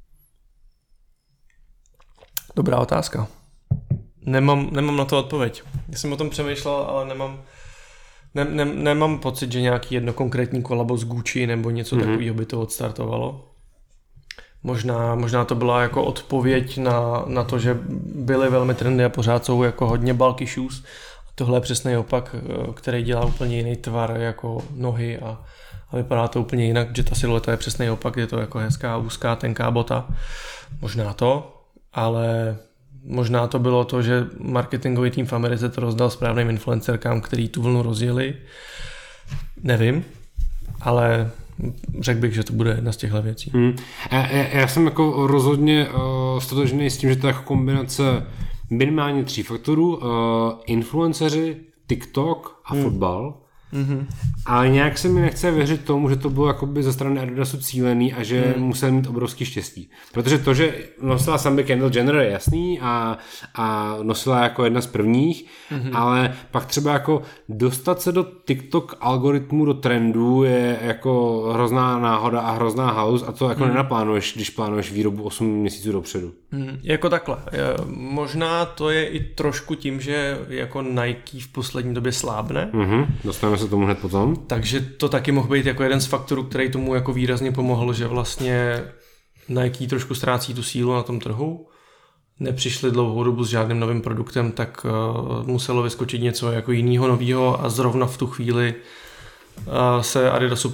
Dobrá otázka. Nemám na to odpověď. Já jsem o tom přemýšlel, ale nemám pocit, že nějaký jedno konkrétní kolabo s Gucci nebo něco takového by to odstartovalo. Možná to byla jako odpověď na to, že byly velmi trendy a pořád jsou jako hodně bulky shoes. Tohle je přesný opak, který dělá úplně jiný tvar jako nohy a vypadá to úplně jinak, že ta silueta je přesný opak, je to jako hezká, úzká, tenká bota. Možná to, ale možná to bylo to, že marketingový tým v Americe to rozdal správným influencerkám, který tu vlnu rozjeli. Nevím, ale řekl bych, že to bude jedna z těchto věcí. Já jsem jako rozhodně stotožný s tím, že to je jako kombinace minimálně 3 faktorů. Influenceři, TikTok a fotbal. Ale nějak se mi nechce věřit tomu, že to bylo jakoby ze strany Adidasu cílený a že musel mít obrovský štěstí. Protože to, že nosila Samby Kendall Jenner je jasný a nosila jako jedna z prvních, ale pak třeba jako dostat se do TikTok algoritmu, do trendů je jako hrozná náhoda a hrozná halus a to jako nenaplánuješ, když plánuješ výrobu 8 měsíců dopředu. Jako takhle. Možná to je i trošku tím, že jako Nike v poslední době slábne. Dostaneme se tomu hned potom. Takže to taky mohl být jako jeden z faktorů, který tomu jako výrazně pomohl, že vlastně Nike trošku ztrácí tu sílu na tom trhu. nepřišli dlouhou dobu s žádným novým produktem, tak muselo vyskočit něco jako jiného nového a zrovna v tu chvíli se Adidasu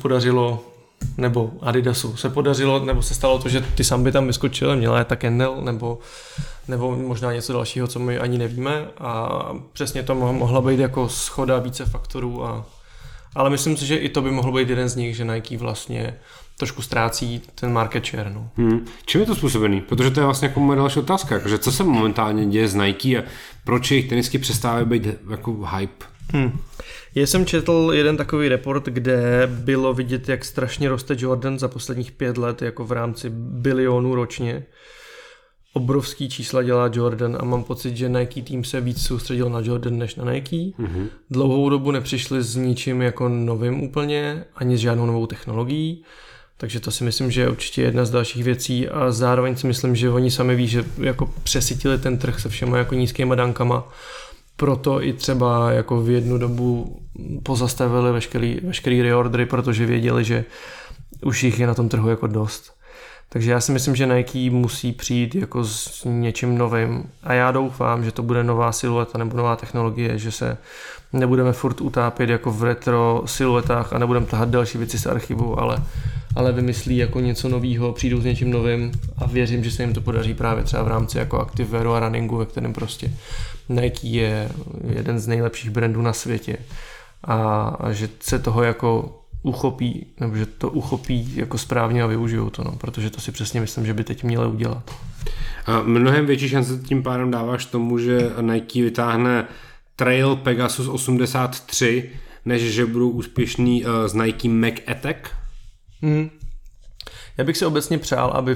se stalo to, že ty samby tam vyskočily, měla je ta Kendall, nebo možná něco dalšího, co my ani nevíme a přesně to mohla být jako shoda více faktorů, ale myslím si, že i to by mohlo být jeden z nich, že Nike vlastně trošku ztrácí ten market share. No. Čím je to způsobený? Protože to je vlastně jako moje další otázka, jakože co se momentálně děje s Nike a proč jejich tenisky přestávají být jako hype? Já jsem četl jeden takový report, kde bylo vidět, jak strašně roste Jordan za posledních 5 let, jako v rámci bilionů ročně. Obrovský čísla dělá Jordan a mám pocit, že Nike tým se víc soustředil na Jordan než na Nike. Dlouhou dobu nepřišli s ničím jako novým úplně, ani s žádnou novou technologií. Takže to si myslím, že je určitě jedna z dalších věcí a zároveň si myslím, že oni sami ví, že jako přesytili ten trh se všema jako nízkýma dankama. Proto i třeba jako v jednu dobu pozastavili veškerý reordery, protože věděli, že už jich je na tom trhu jako dost. Takže já si myslím, že Nike musí přijít jako s něčím novým a já doufám, že to bude nová silueta nebo nová technologie, že se nebudeme furt utápět jako v retro siluetách a nebudeme tahat další věci z archivu, ale vymyslí jako něco nového, přijdou s něčím novým a věřím, že se jim to podaří právě třeba v rámci jako activewearu a runningu, ve kterém prostě Nike je jeden z nejlepších brandů na světě a že se toho jako uchopí, nebo že to uchopí jako správně a využijou to, no, protože to si přesně myslím, že by teď měli udělat. A mnohem větší šance tím pádem dáváš tomu, že Nike vytáhne Trail Pegasus 83, než že budou úspěšný z Nike Mac Attack? Já bych si obecně přál, aby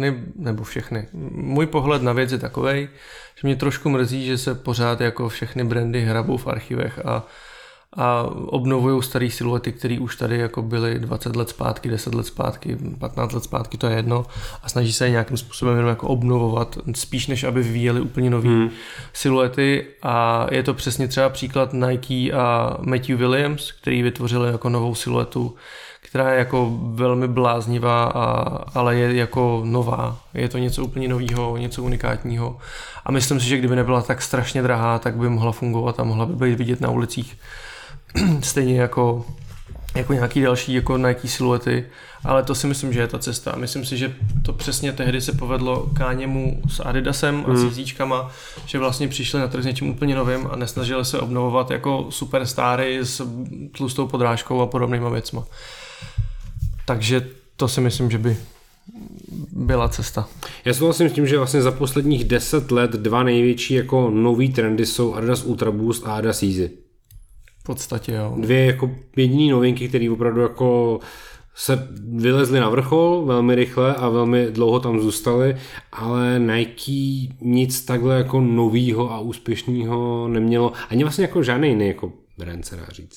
můj pohled na věc je takovej, že mě trošku mrzí, že se pořád jako všechny brandy hrabou v archivech a obnovují staré siluety, které už tady jako byly 20 let zpátky, 10 let zpátky, 15 let zpátky, to je jedno a snaží se je nějakým způsobem jenom jako obnovovat, spíš než aby vyvíjeli úplně nové siluety a je to přesně třeba příklad Nike a Matthew Williams, který vytvořili jako novou siluetu, která je jako velmi bláznivá, ale je jako nová. Je to něco úplně nového, něco unikátního a myslím si, že kdyby nebyla tak strašně drahá, tak by mohla fungovat a mohla by být vidět na ulicích stejně jako nějaký další jako Nike siluety, ale to si myslím, že je ta cesta. Myslím si, že to přesně tehdy se povedlo Kanyemu s Adidasem a s Yeezíčkama, že vlastně přišli na trh s něčím úplně novým a nesnažili se obnovovat jako superstáry s tlustou podrážkou a podobnýma věcma. Takže to si myslím, že by byla cesta. Já souhlasím s tím, že vlastně za posledních 10 let 2 největší jako nový trendy jsou Adidas Ultra Boost a Adidas Yeezy. V podstatě jo. 2 jako jediný novinky, které opravdu jako se vylezly na vrchol velmi rychle a velmi dlouho tam zůstaly, ale Nike nic takhle jako novýho a úspěšného nemělo. Ani vlastně jako žádný jiný jako brand se dá říct.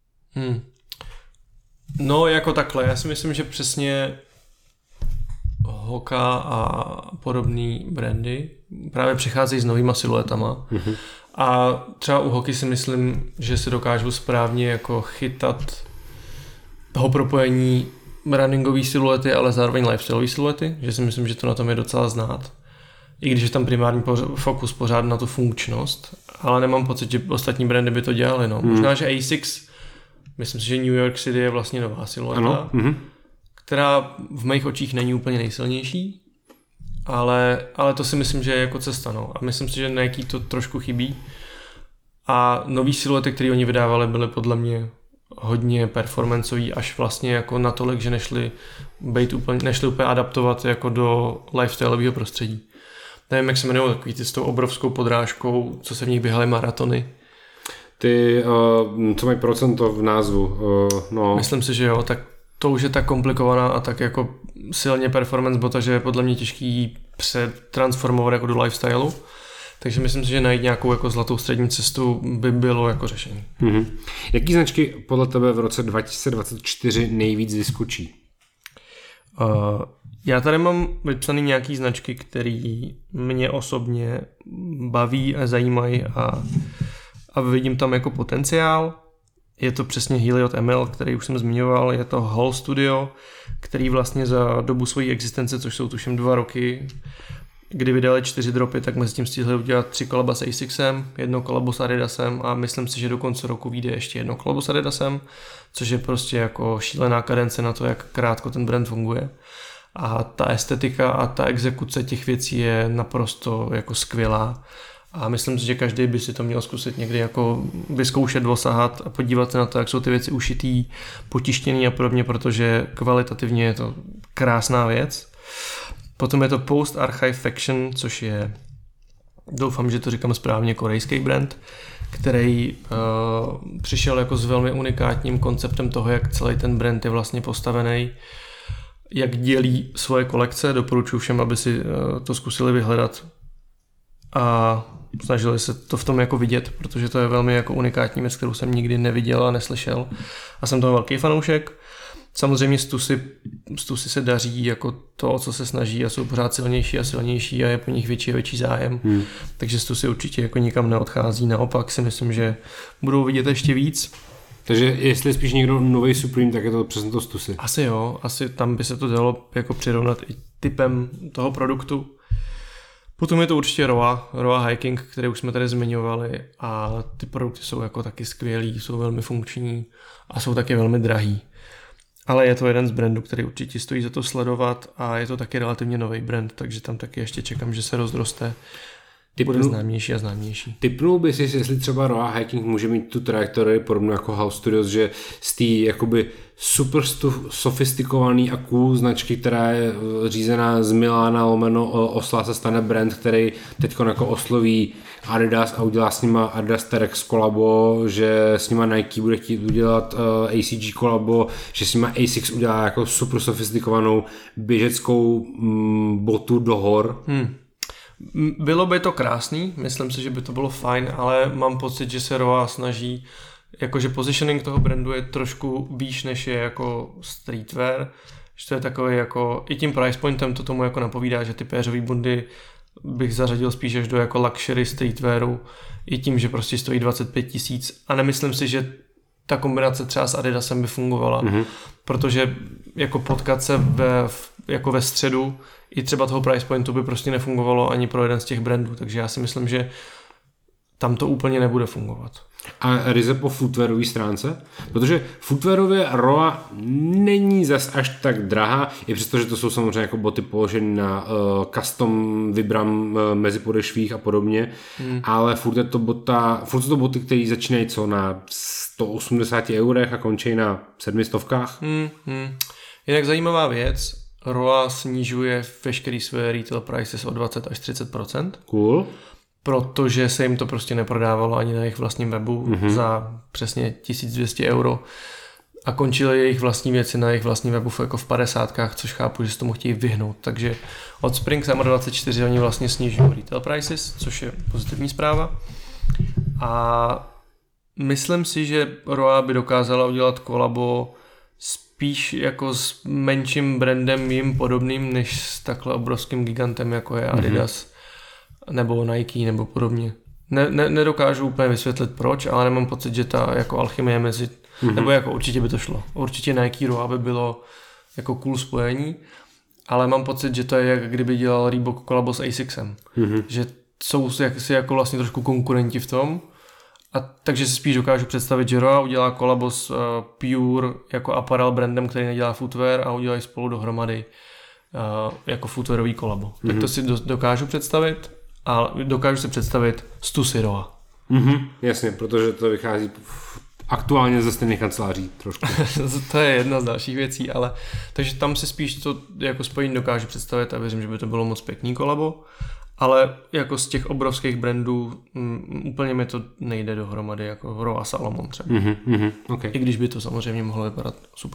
No jako takhle, já si myslím, že přesně Hoka a podobný brandy právě přicházejí s novýma siluetama. A třeba u Hoky si myslím, že se dokážou správně jako chytat toho propojení runningové siluety, ale zároveň lifestyleové siluety, že si myslím, že to na tom je docela znát. I když je tam primární fokus pořád na tu funkčnost, ale nemám pocit, že ostatní brandy by to dělali. No. Možná, že Asics, myslím si, že New York City je vlastně nová silueta, která v mých očích není úplně nejsilnější, ale to si myslím, že je jako cesta. No. A myslím si, že Nike to trošku chybí. A nový siluety, které oni vydávali, byly podle mě hodně performanceový, až vlastně jako natolik, že nešli úplně adaptovat jako do lifestyleového prostředí. Nevím, jak se jmenují takový ty s tou obrovskou podrážkou, co se v nich běhaly maratony. Ty, co mají procento v názvu. No. Myslím si, že jo, tak to už je tak komplikovaná a tak jako silně performance bota, že je podle mě těžký přetransformovat jako do lifestyleu. Takže myslím si, že najít nějakou jako zlatou střední cestu by bylo jako řešení. Jaký značky podle tebe v roce 2024 nejvíc vyskočí? Já tady mám vypsaný nějaký značky, které mě osobně baví a zajímají a vidím tam jako potenciál. Je to přesně Heliot ML, který už jsem zmiňoval, je to Hall Studio, který vlastně za dobu své existence, což jsou tuším 2 roky, kdy vydali 4 dropy, tak mezi tím stihli udělat 3 kolaba s ASICSem, 1 kolabo s Adidasem a myslím si, že do konce roku vyjde ještě 1 kolabo s Adidasem, což je prostě jako šílená kadence na to, jak krátko ten brand funguje. A ta estetika a ta exekuce těch věcí je naprosto jako skvělá. A myslím si, že každý by si to měl zkusit někdy jako vyzkoušet, dosahat a podívat se na to, jak jsou ty věci ušitý, potištěný a podobně, protože kvalitativně je to krásná věc. Potom je to Post Archive Faction, což je, doufám, že to říkám správně, korejský brand, který přišel jako s velmi unikátním konceptem toho, jak celý ten brand je vlastně postavený, jak dělí svoje kolekce. Doporučuji všem, aby si to zkusili vyhledat a snažili se to v tom jako vidět, protože to je velmi jako unikátní věc, kterou jsem nikdy neviděl a neslyšel a jsem toho velký fanoušek. Samozřejmě Stusy se daří jako to, o co se snaží a jsou pořád silnější a silnější a je po nich větší a větší zájem. Takže Stusy určitě jako nikam neodchází, naopak si myslím, že budou vidět ještě víc. Takže jestli je spíš někdo nový Supreme, tak je to přesně to Stusy. Asi jo, asi tam by se to dalo jako přirovnat i typem toho produktu. Potom je to určitě Roa Hiking, který už jsme tady zmiňovali a ty produkty jsou jako taky skvělý, jsou velmi funkční a jsou taky velmi drahý. Ale je to jeden z brandů, který určitě stojí za to sledovat a je to taky relativně nový brand, takže tam taky ještě čekám, že se rozroste. Bude známější a známější. Tipnul bys, jestli třeba Roa Hiking může mít tu trajektorii podobnou jako House Studios, že z té jakoby super sofistikovaný a cool značky, která je řízená z Milána lomeno Osla, se stane brand, který teď jako osloví Adidas a udělá s nima Adidas Terex kolabo, že s nima Nike bude chtít udělat ACG kolabo, že s nima ASICS udělá jako super sofistikovanou běžeckou botu do hor. Bylo by to krásný, myslím si, že by to bylo fajn, ale mám pocit, že se Roa snaží, jakože positioning toho brandu je trošku výš, než je jako streetwear, že to je takový jako, i tím price pointem to tomu jako napovídá, že ty péřový bundy bych zařadil spíš až do jako luxury streetwearu, i tím, že prostě stojí 25 000 a nemyslím si, že ta kombinace třeba s Adidasem by fungovala, protože jako potkat se jako ve středu i třeba toho price pointu by prostě nefungovalo ani pro jeden z těch brandů, takže já si myslím, že tam to úplně nebude fungovat. A ryze po footwearové stránce? Protože footwearově Roa není zas až tak drahá, i přesto, že to jsou samozřejmě jako boty položené na custom vibram mezi podešvích a podobně, ale furt jsou to boty, které začínají co na 180 eurech a končí na 700. Jinak zajímavá věc, Roa snižuje veškerý své retail prices o 20 až 30%. Cool. Protože se jim to prostě neprodávalo ani na jejich vlastním webu za přesně 1200 euro a končily jejich vlastní věci na jejich vlastním webu jako v 50, což chápu, že se tomu chtějí vyhnout. Takže od Spring Summer 24 oni vlastně snižují retail prices, což je pozitivní zpráva. A myslím si, že Roa by dokázala udělat kolabo spíš jako s menším brandem jim podobným, než s takhle obrovským gigantem, jako je Adidas nebo Nike nebo podobně. Nedokážu úplně vysvětlit proč, ale nemám pocit, že ta jako alchymie mezi, nebo jako určitě by to šlo. Určitě Nike Roa by bylo jako cool spojení, ale mám pocit, že to je jak kdyby dělal Reebok kolabo s ASICSem. Že jsou si jako vlastně trošku konkurenti v tom. A takže si spíš dokážu představit, že Roa udělá kolabo s Pure jako apparel brandem, který nedělá footwear a udělají spolu dohromady jako footwearový kolabo. Tak to si dokážu představit a dokážu si představit Stusy Roa. Jasně, protože to vychází aktuálně ze stejných kanceláří trošku. To je jedna z dalších věcí, ale takže tam si spíš to jako spojení dokážu představit a věřím, že by to bylo moc pěkný kolabo. Ale jako z těch obrovských brandů úplně mi to nejde dohromady, jako Roa Salomon třeba. Okay. I když by to samozřejmě mohlo vypadat super.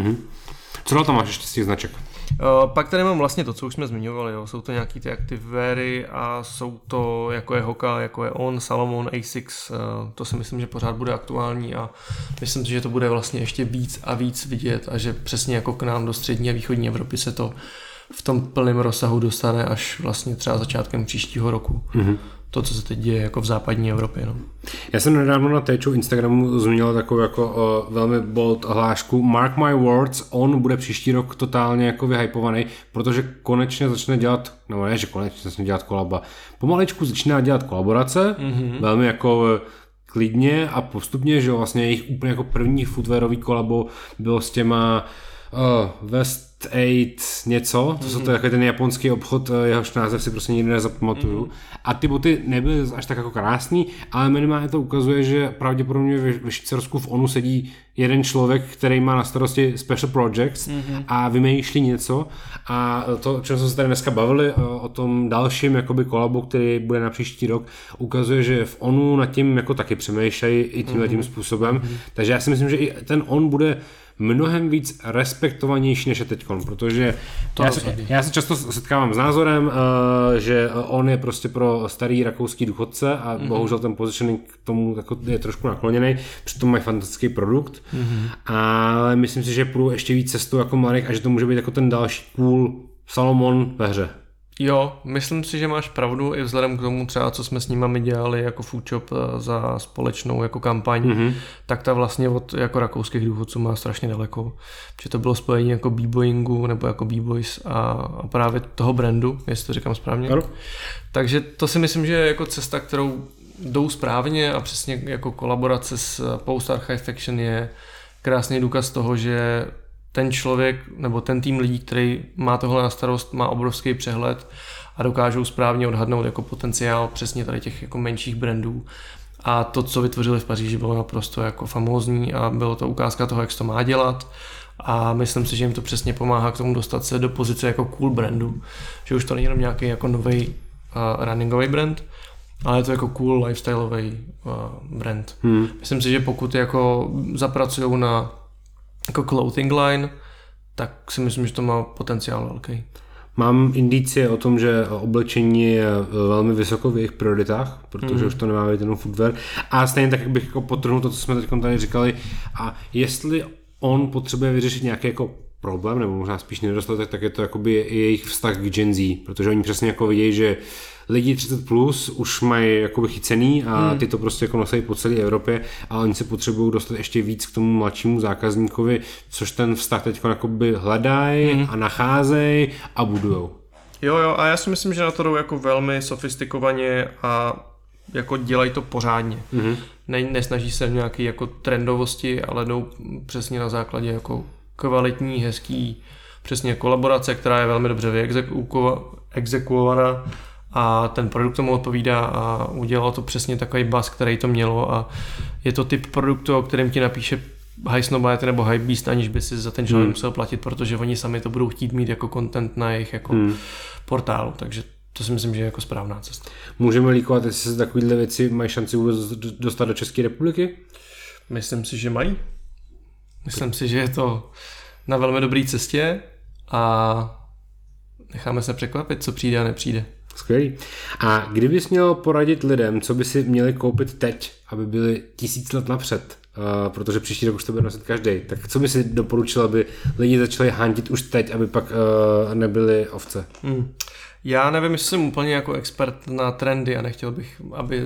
Co tam máš ještě z těch značek? Pak tady mám vlastně to, co už jsme zmiňovali. Jo. Jsou to nějaký ty activeweary a jsou to, jako je Hoka, jako je On, Salomon, ASICS. To si myslím, že pořád bude aktuální a myslím si, že to bude vlastně ještě víc a víc vidět a že přesně jako k nám do střední a východní Evropy se to v tom plném rozsahu dostane až vlastně třeba začátkem příštího roku. to, co se teď děje jako v západní Evropě. No. Já jsem nedávno na Téču Instagramu zmínil takovou jako velmi bold hlášku Mark my words, on bude příští rok totálně jako vyhypovaný, protože konečně začne dělat, nebo ne, že konečně začne dělat kolaba, pomaličku začíná dělat kolaborace, velmi jako klidně a postupně, že vlastně jejich úplně jako první footwearový kolabo bylo s těma West 8 něco, to jsou to jako ten japonský obchod, jehož název si prostě nikdy nezapamatuju. A ty boty nebyly až tak jako krásný, ale minimálně to ukazuje, že pravděpodobně ve Švýcarsku v ONU sedí jeden člověk, který má na starosti special projects a vymýšlí něco. A to, o čem jsme se tady dneska bavili, o tom dalším jakoby kolabu, který bude na příští rok, ukazuje, že v ONU nad tím jako taky přemýšlejí i tímhletím způsobem. Takže já si myslím, že i ten on bude mnohem víc respektovanější než je teďkon, protože já se často setkávám s názorem, že on je prostě pro starý rakouský důchodce a bohužel ten positioning k tomu je trošku nakloněný, přitom mají fantastický produkt, ale myslím si, že půjdu ještě víc cestou jako Marek a že to může být jako ten další cool Salomon ve hře. Jo, myslím si, že máš pravdu i vzhledem k tomu třeba, co jsme s nimi dělali jako Food Shop za společnou jako kampaň, tak ta vlastně od jako rakouských důchodců má strašně daleko. Že to bylo spojení jako B-boyingu nebo jako B-boys a právě toho brandu, jestli to říkám správně. Ano. Takže to si myslím, že je jako cesta, kterou jdou správně a přesně jako kolaborace s Post Archive Faction je krásný důkaz toho, že ten člověk nebo ten tým lidí, který má tohle na starost, má obrovský přehled a dokážou správně odhadnout jako potenciál přesně tady těch jako menších brandů. A to, co vytvořili v Paříži, bylo naprosto jako famózní a bylo to ukázka toho, jak se to má dělat. A myslím si, že jim to přesně pomáhá k tomu dostat se do pozice jako cool brandu. Že už to není jenom nějaký jako nový runningový brand, ale je to jako cool lifestyleový brand. Myslím si, že pokud jako zapracujou na jako clothing line, tak si myslím, že to má potenciál velký. Mám indicie o tom, že oblečení je velmi vysoko v jejich prioritách, protože už to nemá být jenom footwear. A stejně tak bych jako podtrhnul to, co jsme teď tady říkali. A jestli on potřebuje vyřešit nějaký jako problém, nebo možná spíš nedostatek, tak je to jakoby jejich vztah k Gen Z, protože oni přesně jako vidějí, že lidi 30 plus už mají jakoby chycený a ty to prostě jako nosejí po celé Evropě a oni se potřebují dostat ještě víc k tomu mladšímu zákazníkovi, což ten vztah teď jakoby hledají a nacházejí a budujou. Jo, a já si myslím, že na to jdou jako velmi sofistikovaně a jako dělají to pořádně. Nesnaží se v nějaké jako trendovosti, ale jdou přesně na základě jako kvalitní, hezký, přesně kolaborace, která je velmi dobře vyexekuovaná a ten produkt tomu odpovídá a udělalo to přesně takový buzz, který to mělo a je to typ produktu, o kterém ti napíše High Snobiety nebo High Beast, aniž by si za ten člověk musel platit, protože oni sami to budou chtít mít jako content na jejich jako portálu, takže to si myslím, že je jako správná cesta. Můžeme líkovat, jestli se takovéhle věci mají šanci vůbec dostat do České republiky? Myslím si, že mají. Myslím si, že je to na velmi dobré cestě a necháme se překvapit, co přijde a nepřijde. Skvělý. A kdybys měl poradit lidem, co by si měli koupit teď, aby byli 1000 let napřed, protože příští rok už to bude nosit každý, tak co by si doporučil, aby lidi začali handit už teď, aby pak nebyli ovce? Já nevím, jestli jsem úplně jako expert na trendy a nechtěl bych, aby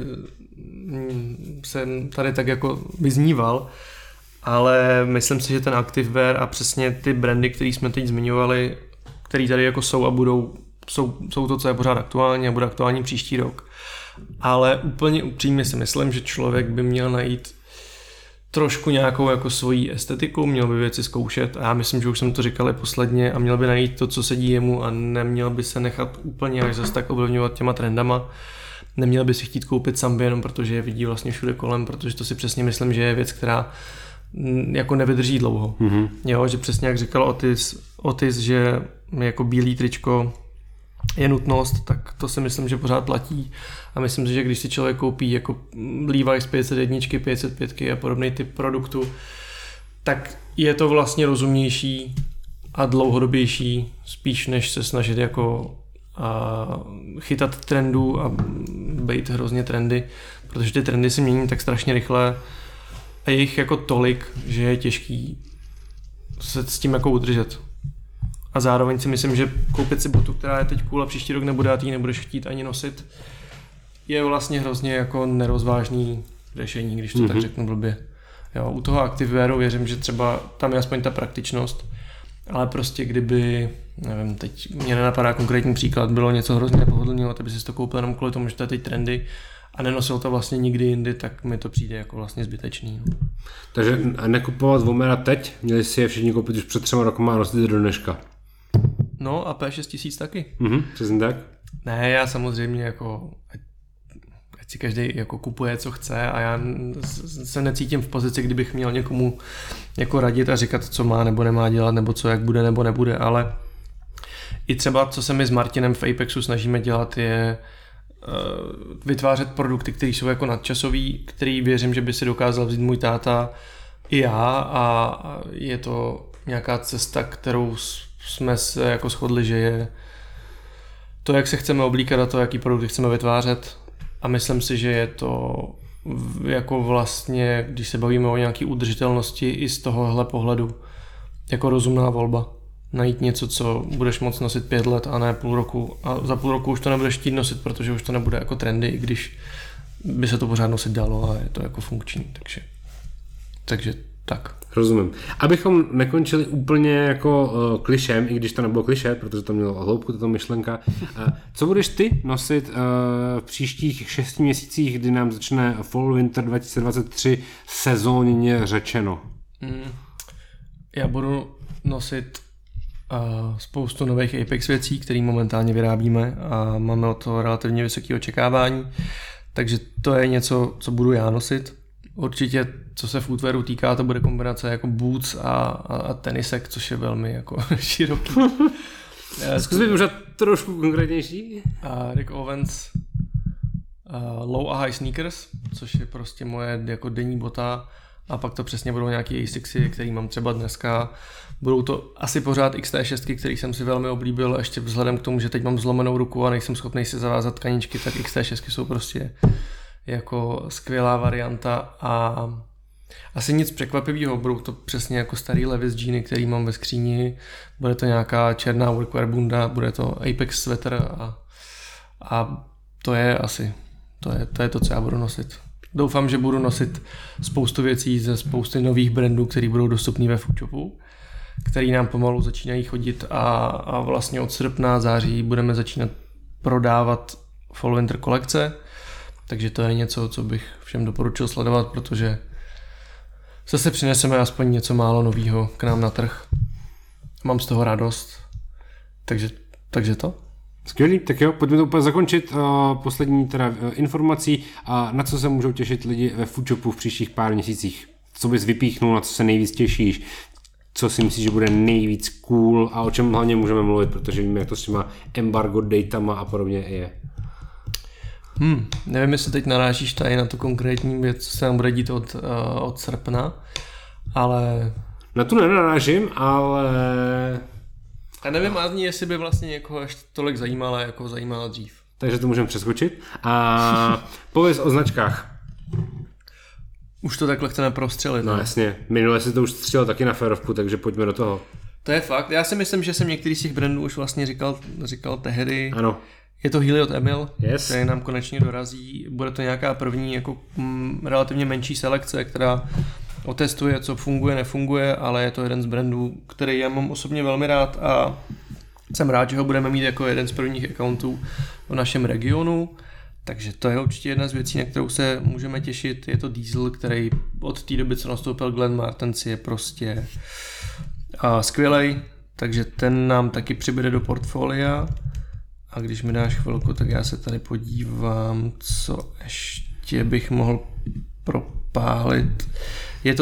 se tady tak jako vyzníval, ale myslím si, že ten activewear a přesně ty brandy, které jsme teď zmiňovali, které tady jako jsou a budou, jsou to, co je pořád aktuální a bude aktuální příští rok. Ale úplně upřímně si myslím, že člověk by měl najít trošku nějakou jako svoji estetiku, měl by věci zkoušet a já myslím, že už jsem to říkal posledně a měl by najít to, co sedí jemu a neměl by se nechat úplně až zase tak ovlivňovat těma trendama. Neměl by si chtít koupit samby jenom protože je vidí vlastně všude kolem, protože to si přesně myslím, že je věc, která jako nevydrží dlouho. Jo, že přesně jak říkal Otis, že jako bílý tričko je nutnost, tak to si myslím, že pořád platí a myslím si, že když si člověk koupí jako Levi's 501, 505 a podobný typ produktu, tak je to vlastně rozumnější a dlouhodobější spíš než se snažit jako chytat trendů a být hrozně trendy, protože ty trendy se mění tak strašně rychle a je jich jako tolik, že je těžký se s tím jako udržet. A zároveň si myslím, že koupit si botu, která je teď cool a příští rok nebude a ty ji nebudeš chtít ani nosit, je vlastně hrozně jako nerozvážný řešení, když to tak řeknu blbě. Jo, u toho Activewearu věřím, že třeba tam je aspoň ta praktičnost, ale prostě kdyby, nevím, teď mě nenapadá konkrétní příklad, bylo něco hrozně nepohodlného, ty by si to koupil jenom kvůli tomu, že to je teď trendy a nenosil to vlastně nikdy jindy, tak mi to přijde jako vlastně zbytečný. No. Takže nekupovat Vomera teď, měli si je všichni koupit už před 3 roky a nosit do dneška. No a P6000 taky. Přesně tak. Ne, já samozřejmě jako ať si každý jako kupuje, co chce a já se necítím v pozici, kdybych měl někomu jako radit a říkat, co má nebo nemá dělat, nebo co jak bude nebo nebude, ale i třeba, co se my s Martinem v Apexu snažíme dělat, je vytvářet produkty, které jsou jako nadčasový, který věřím, že by si dokázal vzít můj táta i já a je to nějaká cesta, kterou jsme se jako shodli, že je to, jak se chceme oblíkat a to, jaký produkty chceme vytvářet a myslím si, že je to jako vlastně, když se bavíme o nějaké udržitelnosti i z tohohle pohledu, jako rozumná volba. Najít něco, co budeš moct nosit 5 let a ne půl roku a za půl roku už to nebudeš chtít nosit, protože už to nebude jako trendy, i když by se to pořád nosit dalo a je to jako funkční, takže tak. Rozumím. Abychom nekončili úplně jako klišem, i když to nebylo klišé, protože to mělo hloubku, tato myšlenka. Co budeš ty nosit v příštích 6 měsících, kdy nám začne Fall Winter 2023 sezónně řečeno? Já budu nosit spoustu nových Apex věcí, které momentálně vyrábíme a máme od toho relativně vysoké očekávání, takže to je něco, co budu já nosit. Určitě, co se footwearu týká, to bude kombinace jako boots a tenisek, což je velmi jako široký. Zkus být možná trošku konkrétnější. Rick Owens low a high sneakers, což je prostě moje jako denní bota a pak to přesně budou nějaký A6, který mám třeba dneska. Budou to asi pořád XT6, který jsem si velmi oblíbil, ještě vzhledem k tomu, že teď mám zlomenou ruku a nejsem schopný si zavázat tkaničky, tak XT6 jsou prostě jako skvělá varianta a asi nic překvapivého, budou to přesně jako starý Levi's džíny, který mám ve skříni, bude to nějaká černá workwear bunda, bude to Apex sweater a to je asi, to je to, co já budu nosit. Doufám, že budu nosit spoustu věcí ze spousty nových brandů, které budou dostupné ve Foodshopu, který nám pomalu začínají chodit a vlastně od srpna, září budeme začínat prodávat Fall Winter kolekce. Takže to je něco, co bych všem doporučil sledovat, protože zase přineseme aspoň něco málo novýho k nám na trh. Mám z toho radost. Takže to. Skvělý, tak jo, pojďme to úplně zakončit. Poslední teda informací, na co se můžou těšit lidi ve Foodshopu v příštích pár měsících. Co bys vypíchnul, na co se nejvíc těšíš, co si myslíš, že bude nejvíc cool a o čem hlavně můžeme mluvit, protože víme, jak to s těma embargo datama a podobně je. Nevím, jestli teď narážíš tady na tu konkrétní věc, co se nám bude dít od srpna, ale... Na tu nenarážím, ale... A nevím ani, jestli by vlastně někoho ještě tolik zajímala, jako zajímala dřív. Takže to můžeme přeskočit. A pověz o značkách. Už to takhle chceme prostřelit. No jasně, minule si to už střílel taky na férovku, takže pojďme do toho. To je fakt, já si myslím, že jsem některý z těch brandů už vlastně říkal tehdy. Ano. Je to Healy od Emil, yes. který nám konečně dorazí. Bude to nějaká první jako relativně menší selekce, která otestuje, co funguje, nefunguje, ale je to jeden z brandů, který já mám osobně velmi rád a jsem rád, že ho budeme mít jako jeden z prvních accountů v našem regionu. Takže to je určitě jedna z věcí, na kterou se můžeme těšit. Je to Diesel, který od té doby, co nastoupil Glenn Martens, je prostě skvělej, takže ten nám taky přibude do portfolia. A když mi dáš chvilku, tak já se tady podívám, co ještě bych mohl propálit. Je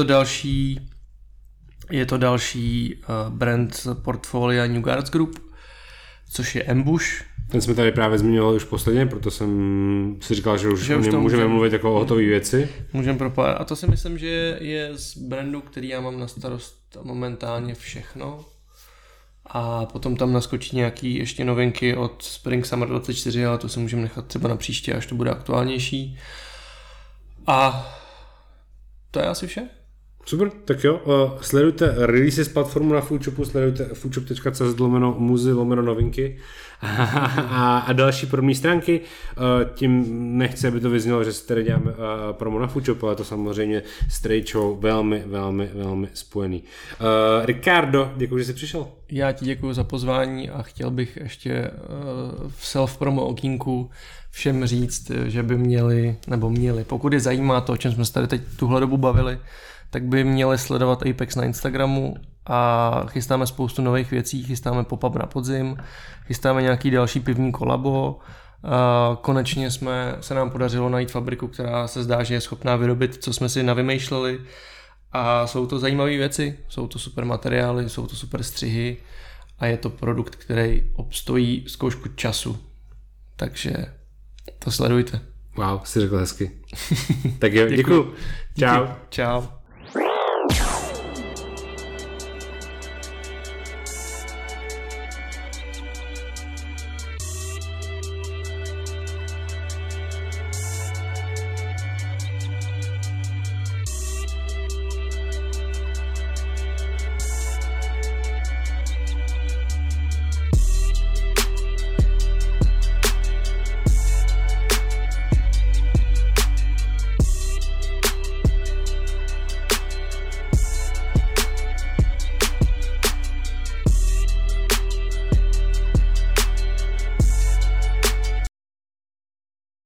to další brand portfolia New Guards Group, což je Ambush. Ten jsme tady právě zmiňovali už posledně, proto jsem si říkal, že už o něm můžeme mluvit jako o hotové věci. Můžeme propálit. A to si myslím, že je z brandu, který já mám na starost momentálně všechno. A potom tam naskočí nějaký ještě novinky od Spring Summer 24, ale to si můžeme nechat třeba na příště, až to bude aktuálnější. A to je asi vše. Super, tak jo, sledujte releases platformu na Foodshopu, sledujte foodshop.cz/muzy/novinky a další podobné stránky. Tím nechci, aby to vyznělo, že si tady děláme promo na Foodshopu, ale to samozřejmě s Trade Show velmi spojený. Ricardo, děkuji, že jsi přišel. Já ti děkuji za pozvání a chtěl bych ještě v self-promo okýnku všem říct, že by měli, pokud je zajímá to, o čem jsme se tady teď tuhle dobu bavili, tak by měli sledovat Apex na Instagramu a chystáme spoustu nových věcí, chystáme pop-up na podzim, chystáme nějaký další pivní kolabo. Konečně se nám podařilo najít fabriku, která se zdá, že je schopná vyrobit, co jsme si navymýšleli, a jsou to zajímavé věci, jsou to super materiály, jsou to super střihy a je to produkt, který obstojí zkoušku času. Takže to sledujte. Wow, jsi řekl hezky. Tak jo, děkuju. Čau. Čau.